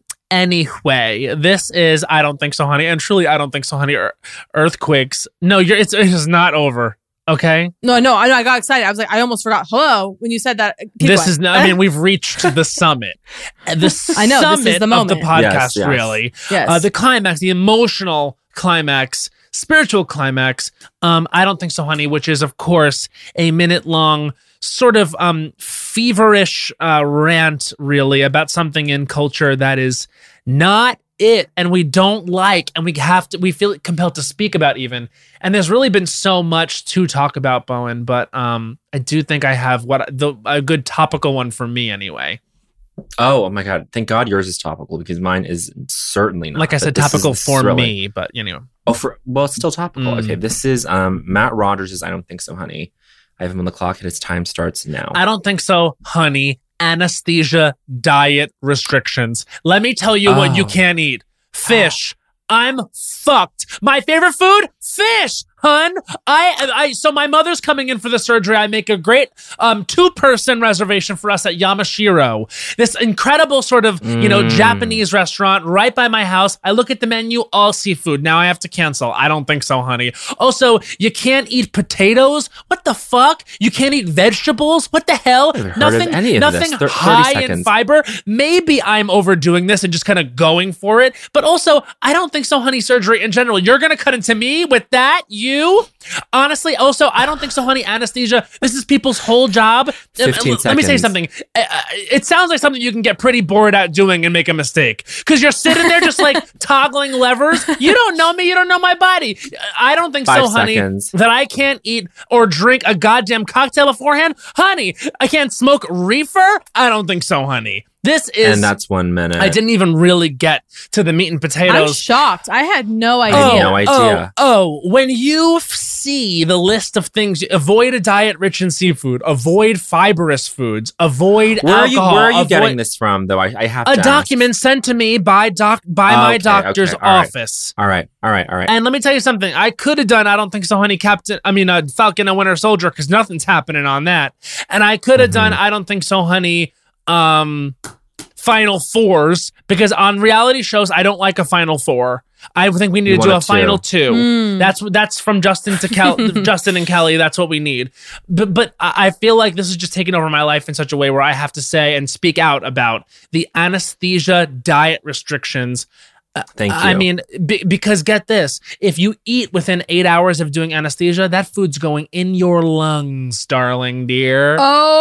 Anyway, this is I don't think so, honey, and truly I don't think so, honey. Ear- Earthquakes. No, you're. It's it's not over. Okay.
No, no, I know. I got excited. I was like, I almost forgot. Hello, when you said that. Keep
this
going.
is not. I mean, we've reached the summit. The
I know, this is
summit
the
of
moment.
the podcast.
Yes, yes.
Really.
yes.
Uh, the climax, the emotional climax, spiritual climax. Um, I don't think so, honey, which is, of course, a minute long, sort of um, feverish uh, rant, really, about something in culture that is not it and we don't like and we have to we feel compelled to speak about even. And there's really been so much to talk about, Bowen, but um I do think I have what the a good topical one for me anyway.
Oh, oh my God. Thank God yours is topical because mine is certainly not.
Like I
But
said,
this is-
topical
this is
for
really-
me, but you know.
Oh, for well, it's still topical.
Mm.
Okay, this is um Matt Rogers' I Don't Think So, Honey. I have him on the clock and his time starts now.
I don't think so, honey. Anesthesia diet restrictions. Let me tell you what you
Oh.
can't eat. Fish. I'm fucked. My favorite food? Fish, hun. I, I, so my mother's coming in for the surgery. I make a great um two-person reservation for us at Yamashiro. This incredible sort of, you know,
Mm.
Japanese restaurant right by my house. I look at the menu, all seafood. Now I have to cancel. I don't think so, honey. Also, you can't eat potatoes. What the fuck? You can't eat vegetables? What the hell?
I've heard of
Nothing,
any of this.
nothing
Thir- thirty
high in
seconds.
fiber. Maybe I'm overdoing this and just kind of going for it. But also, I don't think so, honey, surgery in general. You're going to cut into me with that? You? Honestly, also, I don't think so, honey, anesthesia. This is people's whole job. Um,
fifteen
Let me say
seconds.
something. Uh, uh, It sounds like something you can get pretty bored at doing and make a mistake. Because you're sitting there just like toggling levers. You don't know me. You don't know my body. I don't think
Five
so, honey,
seconds.
that I can't eat or drink a goddamn cocktail beforehand. Honey, I can't smoke reefer. I don't think so, honey. This is...
and that's one minute.
I didn't even really get to the meat and
I'm
potatoes.
shocked. I had no
I
idea.
had no idea.
Oh, oh, when you f- see the list of things, avoid a diet rich in seafood, avoid fibrous foods, avoid
Where are you?
alcohol.
Where are you
avoid-
getting this from, though? I, I have
A
to
document sent to me by doc by my
Okay,
doctor's
okay, all right.
office.
Ask. All right, all right, all right.
And let me tell you something. I could have done, I don't think so, honey, Captain, I mean, uh, Falcon and Winter Soldier, because nothing's happening on that. And I could have
Mhm.
done, I don't think so, honey, um, Final Fours, because on reality shows, I don't like a Final Four. I think we need
You
to do
want
a
a
Final
two.
Two.
Mm.
That's that's from Justin to Kel- Justin and Kelly. That's what we need. But but I I feel like this is just taking over my life in such a way where I have to say and speak out about the anesthesia diet restrictions.
Thank you.
I mean, be, because get this: if you eat within eight hours of doing anesthesia, that food's going in your lungs, darling dear.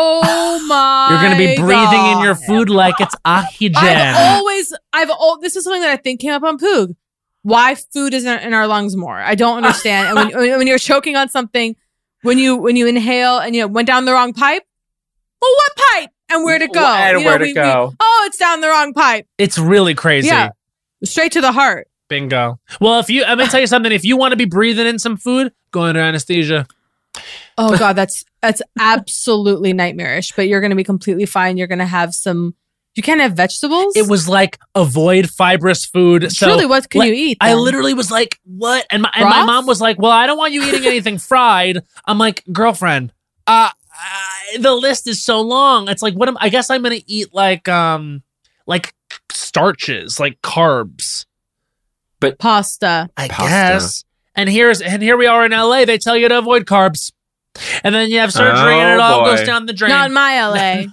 Oh my!
You're going to be breathing in your
God.
food like it's oxygen.
I've always, I've al- this is something that I think came up on Poog. Why food isn't in our lungs more? I don't understand. And when, when when you're choking on something, when you when you inhale and you went down the wrong pipe, well, what pipe and where'd it go?
And
You know,
where'd it
we- we-
go?
oh, it's down the wrong pipe.
It's really crazy.
Yeah, straight to the heart.
Bingo. Well, if you, I'm gonna tell you something. If you want to be breathing in some food, go under anesthesia.
Oh God, that's that's absolutely nightmarish. But you're going to be completely fine. You're going to have some. You can't have vegetables.
It was like avoid fibrous food. So
Truly, what can
li-
you eat?
I
then?
literally was like, what? And my and my
Broth?
mom was like, well, I don't want you eating anything fried. I'm like, girlfriend, uh, uh, the list is so long. It's like, what am I guess I'm gonna eat like um like starches, like carbs.
pasta.
I
Pasta.
guess. And here's and here we are in L A. They tell you to avoid carbs, and then you have surgery, and it
Oh,
all
boy.
goes down the drain.
Not in my L A.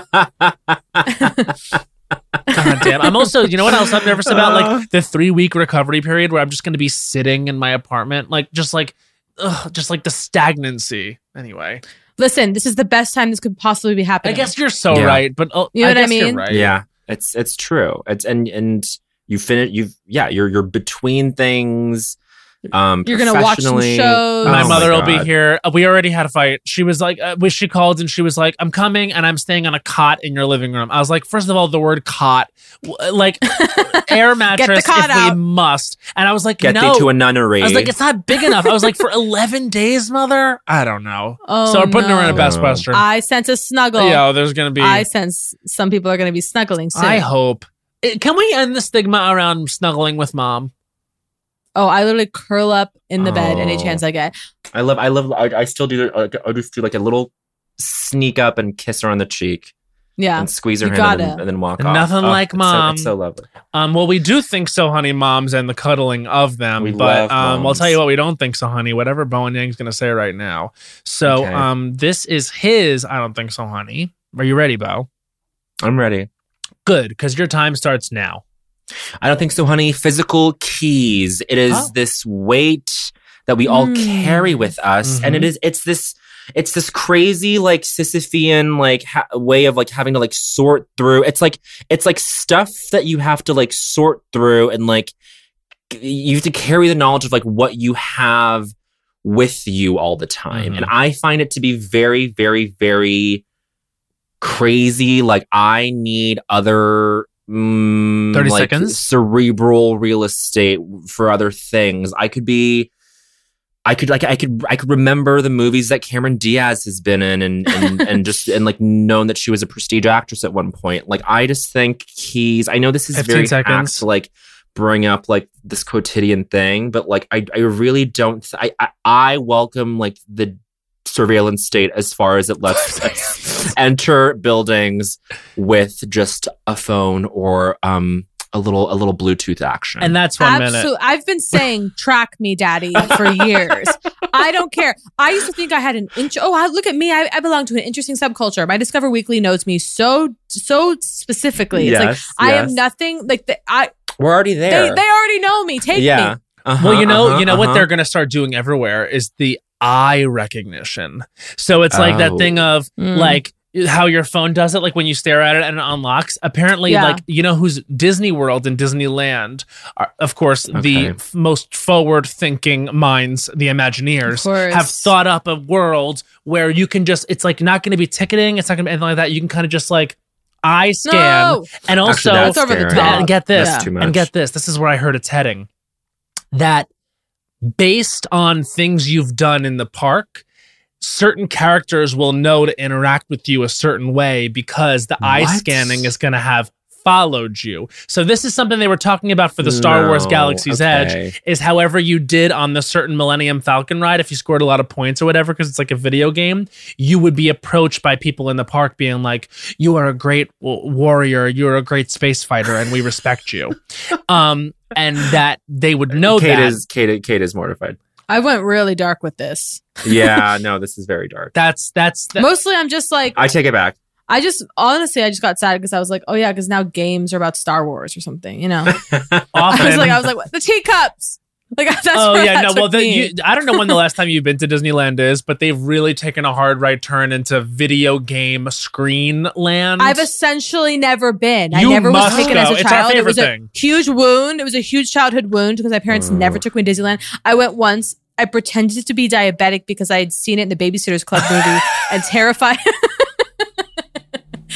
God damn. I'm also, you know what else I'm nervous about? Like the three week recovery period where I'm just going to be sitting in my apartment, like just like, ugh, just like the stagnancy. Anyway,
Listen, this is the best time this could possibly be
I
happening.
guess you're so
Yeah.
right, but uh,
You know
I
what I
guess you're
mean?
right.
Yeah, it's it's true. It's and and you finish. You've yeah. You're you're between things. Um,
You're gonna watch some
professionally.
shows.
My
Oh
mother will be
God.
here. Uh, We already had a fight. She was like, uh, when she called and she was like, I'm coming and I'm staying on a cot in your living room. I was like, first of all, the word cot, w- like air mattress
cot
if we
out.
must. And I was like,
Get
no.
thee to a nunnery.
I was like, it's not big enough. I was like, for eleven days, mother? I don't know.
Oh,
so we're putting her in a
no.
Best
No.
Western.
I sense a snuggle.
Yeah, there's going to be.
I sense some people are going to be snuggling soon.
I hope. Eh, Can we end the stigma around snuggling with mom?
Oh, I literally curl up in the bed any
Oh.
chance I get.
I love. I love. I, I still do. Like, I'll just do like a little sneak up and kiss her on the cheek
Yeah.
and squeeze her
You
hand and then,
gotta.
and then walk off.
Nothing
Oh,
like
it's so-
mom.
it's so lovely.
Um, well, we do think so, honey, moms, and the cuddling of them.
We
but
love
um, I'll
moms.
tell you what, we don't think so, honey. Whatever Bowen Yang's going to say right now. So
Okay.
um, this is his. I don't think so, honey. Are you ready, Bo?
I'm ready.
Good, because your time starts now.
I don't think so, honey. Physical keys. It is
Oh.
this weight that we all
Mm.
carry with us, and
Mhm.
it is. It's this. It's this crazy, like Sisyphean, like ha- way of like having to like sort through. It's like it's like stuff that you have to like sort through, and like you have to carry the knowledge of like what you have with you all the time.
Mhm.
And I find it to be very, very, very crazy. Like I need other. Mm,
thirty
like
seconds?
cerebral real estate for other things. I could be I could like I could I could remember the movies that Cameron Diaz has been in and and, and just and like known that she was a prestige actress at one point. Like I just think he's I know this is
fifteen
very
seconds.
hacked to like bring up like this quotidian thing, but like I I really don't th- I, I I welcome like the surveillance state as far as it lets us enter buildings with just a phone or um a little a little Bluetooth action.
And that's one minute.
Absolutely. I've been saying track me, daddy, for years. I don't care. I used to think I had an inch. Oh, I, look at me. I, I belong to an interesting subculture. My Discover Weekly knows me so, so specifically. It's like,
Yes,
I
yes.
am nothing like the, I,
We're already
they,
there.
they already know me. Take
yeah.
me.
Uh-huh,
Well, you know,
uh-huh,
you know what
uh-huh.
they're going to start doing everywhere is the eye recognition. So it's like that
Oh.
thing of
Mm.
like how your phone does it, like when you stare at it and it unlocks. Apparently,
Yeah.
like you know who's Disney World and Disneyland are, of course, the
Okay.
f- most forward-thinking minds, the Imagineers,
Of course.
have thought up a world where you can just. It's like not going to be ticketing. It's not going to be anything like that. You can kind of just like eye scan
No.
and also
Actually, that's
That's over the
scary.
top.
and get this
That's too much.
and get this this is where I heard it's heading, that based on things you've done in the park, certain characters will know to interact with you a certain way because the eye
What?
scanning is going to have followed you. So this is something they were talking about for the Star Wars
No,
Galaxy's
okay.
Edge, is however you did on the certain Millennium Falcon ride, if you scored a lot of points or whatever, because it's like a video game, you would be approached by people in the park being like, you are a great w- warrior, you're a great space fighter, and we respect you. Um, and that they would know
Kate
that.
is Kate, Kate is mortified.
I went really dark with this.
Yeah, no, this is very dark.
That's, that's, that,
Mostly I'm just like,
I take it back.
I just, honestly, I just got sad because I was like, oh yeah, because now games are about Star Wars or something, you know?
often.
I was like, I was like, what? The teacups. Like that's
oh
where
yeah,
that
no.
took
Well, the,
me.
you, I don't know when the last time you've been to Disneyland is, but they've really taken a hard right turn into video game screen land.
I've essentially never been. I
You
never was
must
taken
go.
as a
It's our
child. It
favorite
was a
thing.
huge wound. It was a huge childhood wound because my parents
Mm.
never took me to Disneyland. I went once. I pretended to be diabetic because I had seen it in the Babysitter's Club movie and terrified.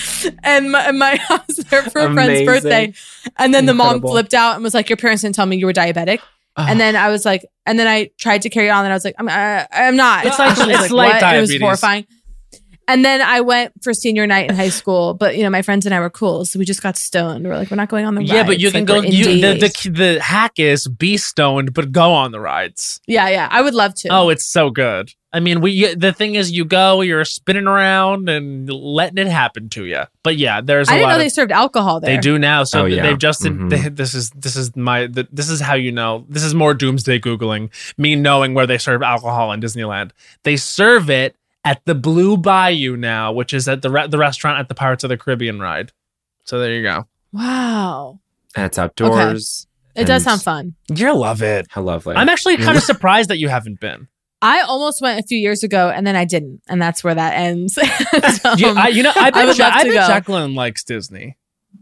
and my, and my I was there for a
Amazing.
friend's birthday, and then the mom
Incredible.
flipped out and was like, "Your parents didn't tell me you were diabetic."
Oh.
And then I was like, and then I tried to carry on, and I was like, "I'm, uh, I'm not."
It's like-
She was
it's light
"What?" And it was
diabetes.
horrifying. And then I went for senior night in high school, but you know, my friends and I were cool, so we just got stoned. We're like, we're not going on the
Yeah, but you
rides.
can
Like,
go.
we're
You, the,
indies.
the the hack is be stoned, but go on the rides.
yeah, yeah. I would love to.
Oh, it's so good. I mean, we. You, the thing is, you go, you're spinning around and letting it happen to you. But yeah, there's. A
I didn't
lot
know
of,
they served alcohol there.
They do now. So
Oh, yeah.
they've just.
Mhm.
They, this is this is my. The, this is how you know. This is more doomsday googling. Me knowing where they serve alcohol in Disneyland. They serve it at the Blue Bayou now, which is at the re- the restaurant at the Pirates of the Caribbean ride. So there you go.
Wow,
And it's outdoors.
it does
And-
sound fun.
You'll love it.
How lovely.
I'm actually kind of surprised that you haven't been.
I almost went a few years ago, and then I didn't, and that's where that ends. So,
You, I, you know, I
I
bet,
would
Ja-
love
I
to
bet
go.
Jacqueline likes Disney.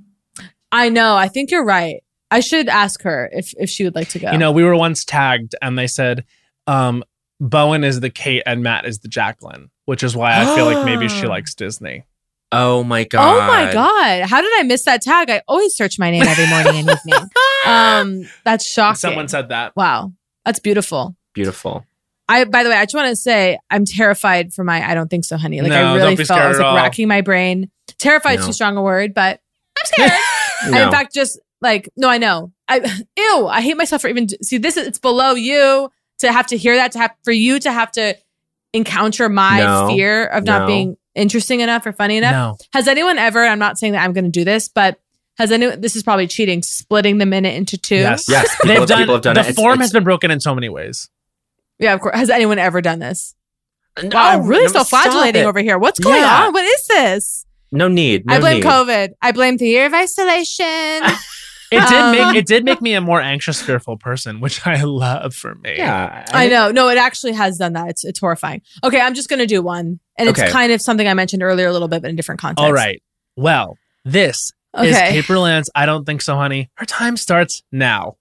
I know. I think you're right. I should ask her if if she would like to go.
You know, we were once tagged and they said, um, Bowen is the Kate and Matt is the Jacqueline, which is why I feel like maybe she likes Disney.
oh my god.
Oh my god! How did I miss that tag? I always search my name every morning and evening. Um, that's shocking.
Someone said that.
"Wow, that's beautiful."
Beautiful.
I, by the way, I just want to say I'm terrified for my I don't think so, honey. Like
No,
I
don't
really
be
felt I
scared
was
at
like
all.
racking my brain. Terrified is
No.
too strong a word, but I'm scared. And
No.
in fact, just like no, I know. I ew. I hate myself for even see this. Is, it's below you to have to hear that. To have for you to have to encounter my
No.
fear of not
No.
being interesting enough or funny enough.
No.
Has anyone ever? I'm not saying that I'm going to do this, but has anyone? This is probably cheating. Splitting the minute into two.
Yes.
Yes, people,
They've
have,
done,
people have done
the
it. It's-
form
it's-
has been broken in so many ways.
Yeah, of course. Has anyone ever done this?
No,
Wow, I'm really
no,
self-flagellating
stop it.
over here. What's going
Yeah.
on? What is this?
No need. No
I blame
need.
COVID. I blame the year of isolation.
It did
Um,
make it did make me a more anxious, fearful person, which I love for me.
Yeah.
I know. No, it actually has done that. It's it's horrifying. Okay, I'm just going to do one. And it's
Okay.
kind of something I mentioned earlier a little bit, but in a different context.
All right. Well, this is
Okay.
Kate Berland's I Don't Think So, Honey. Her time starts now.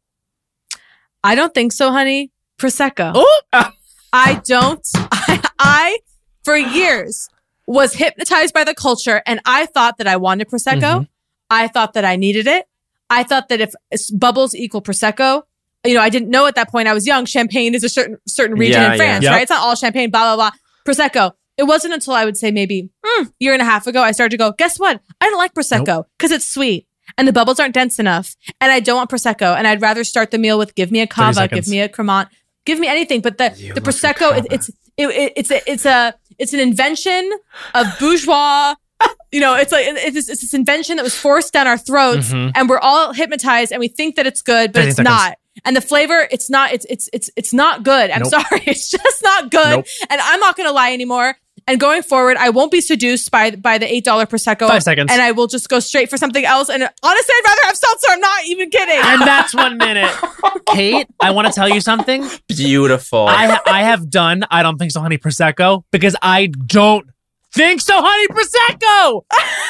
I don't think so, honey. Prosecco.
Oh,
I don't. I, I, for years, was hypnotized by the culture, and I thought that I wanted Prosecco.
Mhm.
I thought that I needed it. I thought that if s- bubbles equal Prosecco, you know, I didn't know at that point. I was young. Champagne is a certain certain region
Yeah,
in France,
yeah.
right? It's not all champagne. Blah blah blah. Prosecco. It wasn't until I would say maybe mm, year and a half ago I started to go. Guess what? I don't like Prosecco because it's sweet and the bubbles aren't dense enough, and I don't want Prosecco. And I'd rather start the meal with give me a cava,
seconds.
give me a cremant, give me anything. But the
You
the
love your
Prosecco, it,
cava.
it's it, it, it's a it's a it's an invention of bourgeois. You know, it's like it's this, it's this invention that was forced down our throats,
Mhm.
and we're all hypnotized, and we think that it's good, but
thirty
it's
seconds.
not. And the flavor, it's not. It's it's it's it's not good. I'm
Nope.
sorry, it's just not good.
Nope.
And I'm not going to lie anymore. And going forward, I won't be seduced by by the eight dollar prosecco.
Five seconds.
And I will just go straight for something else. And honestly, I'd rather have seltzer. I'm not even kidding.
And that's one minute. Kate, I want to tell you something.
Beautiful.
I I have done I Don't Think So, Honey Prosecco because I don't think so, Honey Prosecco.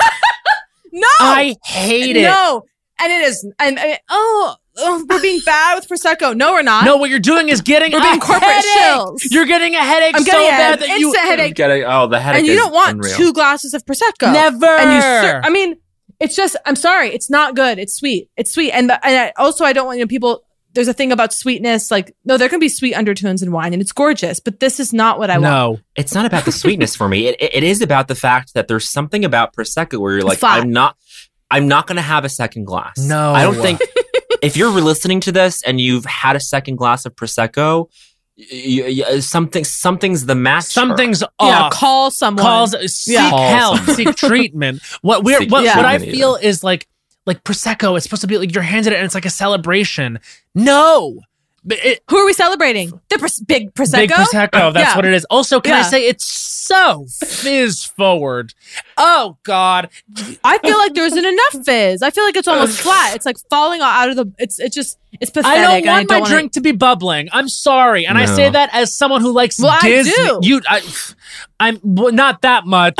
no,
I hate it.
no, and it is. And, and oh, oh, we're being bad with prosecco. No, we're not.
No, what you're doing is getting
We're
a
being corporate
headache.
shills.
You're getting a headache
I'm
so
getting
bad
an
that you
instant headache.
Getting, oh, the headache
And you
is
don't want
unreal.
two glasses of prosecco.
never.
And you, ser- I mean, it's just. I'm sorry, it's not good. It's sweet. It's sweet, and, the, and I, also I don't want you know people. There's a thing about sweetness. Like no, there can be sweet undertones in wine, and it's gorgeous. But this is not what I want.
no.
It's not about the sweetness for me. It, it, it is about the fact that there's something about Prosecco where you're like,
Flat.
I'm not, I'm not going to have a second glass.
No.
I don't think if you're listening to this and you've had a second glass of Prosecco, y- y- something, something's the matter.
Something's
Yeah,
off.
call someone.
Calls seek
Yeah.
Call
help,
someone.
seek treatment. What we're
Seek
what, what I
treatment
feel is like like Prosecco. It's supposed to be like you're handed it and it's like a celebration. No, but it,
Who are we celebrating? The pros- big prosecco.
big Prosecco. That's
Yeah.
what it is. Also, can I
Yeah.
say it's so fizz forward? Oh God,
I feel like there isn't enough fizz. I feel like it's almost flat. It's like falling out of the. It's it just it's pathetic.
I don't
and
want my
wanna-
drink to be bubbling. I'm sorry, and I
No.
say that as someone who likes
Well, I
Disney.
do.
You, I, I'm well, not that much.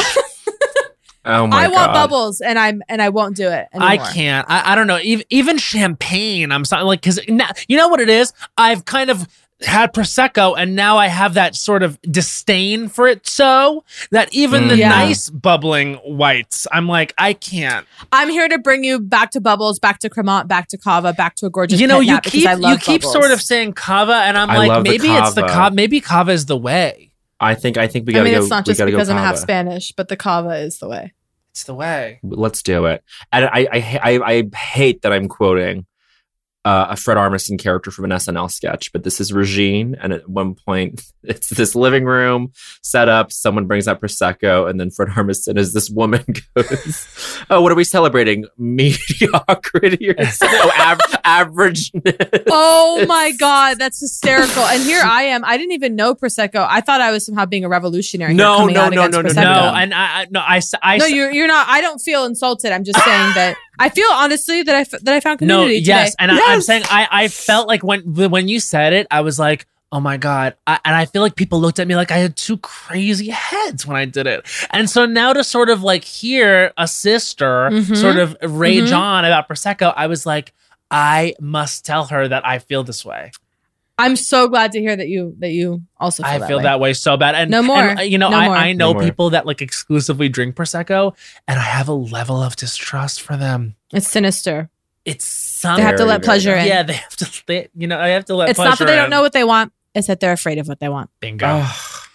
Oh my
I
God.
want bubbles, and I'm and I won't do it anymore.
I can't. I, I don't know. Even, even champagne. I'm sorry. Like, because you know what it is. I've kind of had Prosecco, and now I have that sort of disdain for it, so that even
Mm.
the
Yeah.
nice bubbling whites, I'm like, I can't.
I'm here to bring you back to bubbles, back to Cremant, back to Cava, back to a gorgeous.
You know,
pet
you
nap because
keep
I love
you keep
bubbles.
sort of saying Cava, and I'm
I
like,
love the
maybe it's the
Cava.
Cava. Maybe Cava is the way.
I think I think we
I
gotta
mean,
go.
it's not
we
just
gotta
because
go
I'm half
Cava.
Spanish, but the Cava is the way.
It's the way.
Let's do it. And I I I, I hate that I'm quoting uh, a Fred Armisen character from an S N L sketch, but this is Regine, and at one point it's this living room set up. Someone brings out Prosecco, and then Fred Armisen, as this woman goes, "Oh, what are we celebrating? Mediocrity or no, av- averageness?"
Oh my God, that's hysterical. And here I am. I didn't even know Prosecco. I thought I was somehow being a revolutionary.
No,
here coming
no,
out
no,
against
no, no,
Prosecco.
No, and I, I no, I, s- I
No,
s-
you're you're not. I don't feel insulted. I'm just saying that I feel honestly that I f- that I found
no,
community
yes,
today.
and I, I'm
Yes.
saying I, I felt like when when you said it, I was like, oh my God. I, and I feel like people looked at me like I had two crazy heads when I did it. And so now to sort of like hear a sister
Mhm.
sort of rage
Mhm.
on about Prosecco, I was like, I must tell her that I feel this way.
I'm so glad to hear that you that you also feel
I
that
feel
way.
that way so bad. And
No more.
and, uh, you know,
No
I,
more.
I know
No more.
people that like exclusively drink Prosecco, and I have a level of distrust for them.
It's sinister.
It's some
They have to
Very,
let
very
pleasure in.
yeah, they have to. They, you know, I have to let.
It's not that they
pleasure
don't know what they want. It's that they're afraid of what they want.
Bingo.
Ugh.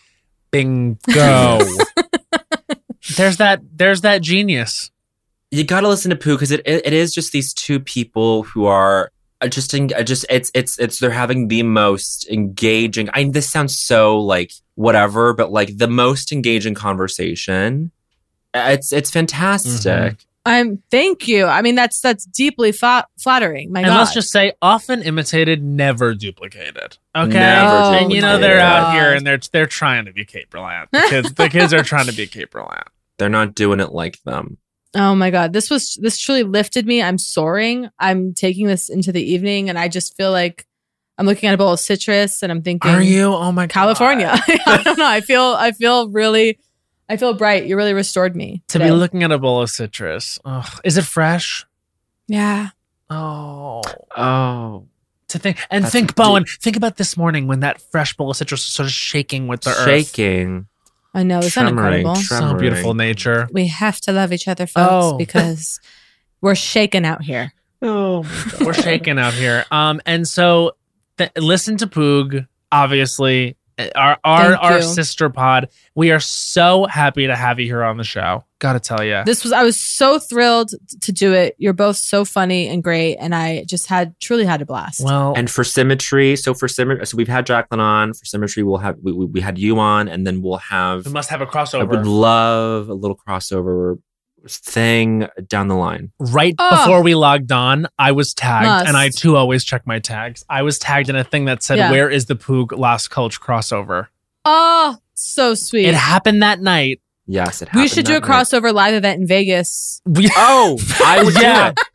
Bingo. there's that. There's that genius.
You got to listen to Pooh because it, it it is just these two people who are uh, just en- uh, just it's it's it's they're having the most engaging. I this sounds so like whatever, but like the most engaging conversation. Uh, It's it's fantastic.
I'm thank you. I mean that's that's deeply fa- flattering. My
And
God.
let's just say, often imitated, never duplicated. Okay,
Never
Oh,
and you know they're
duplicated.
out here and they're they're trying to be Kate Berlant. The kids, the kids are trying to be Kate Berlant.
They're not doing it like them.
Oh my God. This was this truly lifted me. I'm soaring. I'm taking this into the evening and I just feel like I'm looking at a bowl of citrus and I'm thinking
Are you? Oh my God.
California. I don't know. I feel I feel really I feel bright. You really restored me.
To
today.
be looking at a bowl of citrus. Ugh. Is it fresh?
Yeah.
Oh.
Oh,
To think and
That's
think,
deep.
Bowen. Think about this morning when that fresh bowl of citrus was sort of shaking with the earth.
shaking.
I know. Isn't that
Tremoring,
incredible?
trem-
So beautiful nature.
We have to love each other, folks,
Oh.
because we're shaken out here.
Oh,
We're shaking out here. Um, and so th- listen to Poog. Obviously, our our
Thank
our
you.
sister pod. We are so happy to have you here on the show. Gotta tell you.
This was I was so thrilled to do it. You're both so funny and great, and I just had truly had a blast.
Well,
And for Symmetry, so for Symmetry, so we've had Jacqueline on. For Symmetry, we'll have we, we, we had you on, and then we'll have.
we must have a
I
crossover
would love a little crossover thing down the line.
right
Oh.
before we logged on. I was tagged,
Must.
and I too always check my tags. I was tagged in a thing that said,
Yeah.
"Where is the Poog Last Coach crossover?"
Oh, so sweet.
It happened that night.
Yes, it happened.
we should do a
that night.
crossover live event in Vegas.
We,
Oh, I would
Yeah.
do it.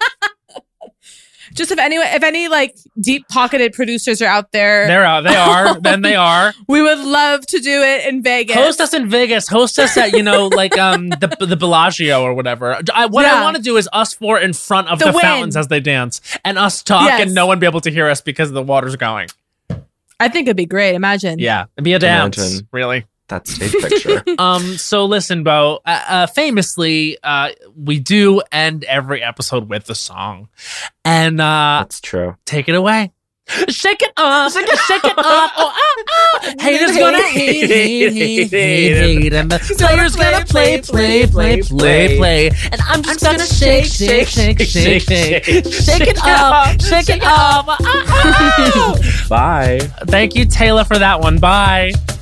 Just if anyone, if any like deep pocketed producers are out there,
they're out. They are. Then they are.
we would love to do it in Vegas.
Host us in Vegas. Host us at, you know, like um the the Bellagio or whatever. I, what I
Yeah.
want to do is us four in front of
The
the,
wind.
fountains as they dance, and us talk,
Yes.
and no one be able to hear us because the water's going.
I think it'd be great. Imagine.
Yeah, it'd be a dance.
Imagine.
Really.
That stage picture.
Um. So listen, Bo. Uh, uh, famously, uh, we do end every episode with a song, and uh,
That's true.
take it away. Shake it off, shake it, shake it off. Oh, ah, ah. Haters gonna hate, hate, hate, hate, hate, and the players gonna play, play, play, play, play, and I'm just gonna shake, shake, shake, shake, shake, shake it off, shake it off. Ah, ah.
Bye.
Thank you, Taylor, for that one. Bye.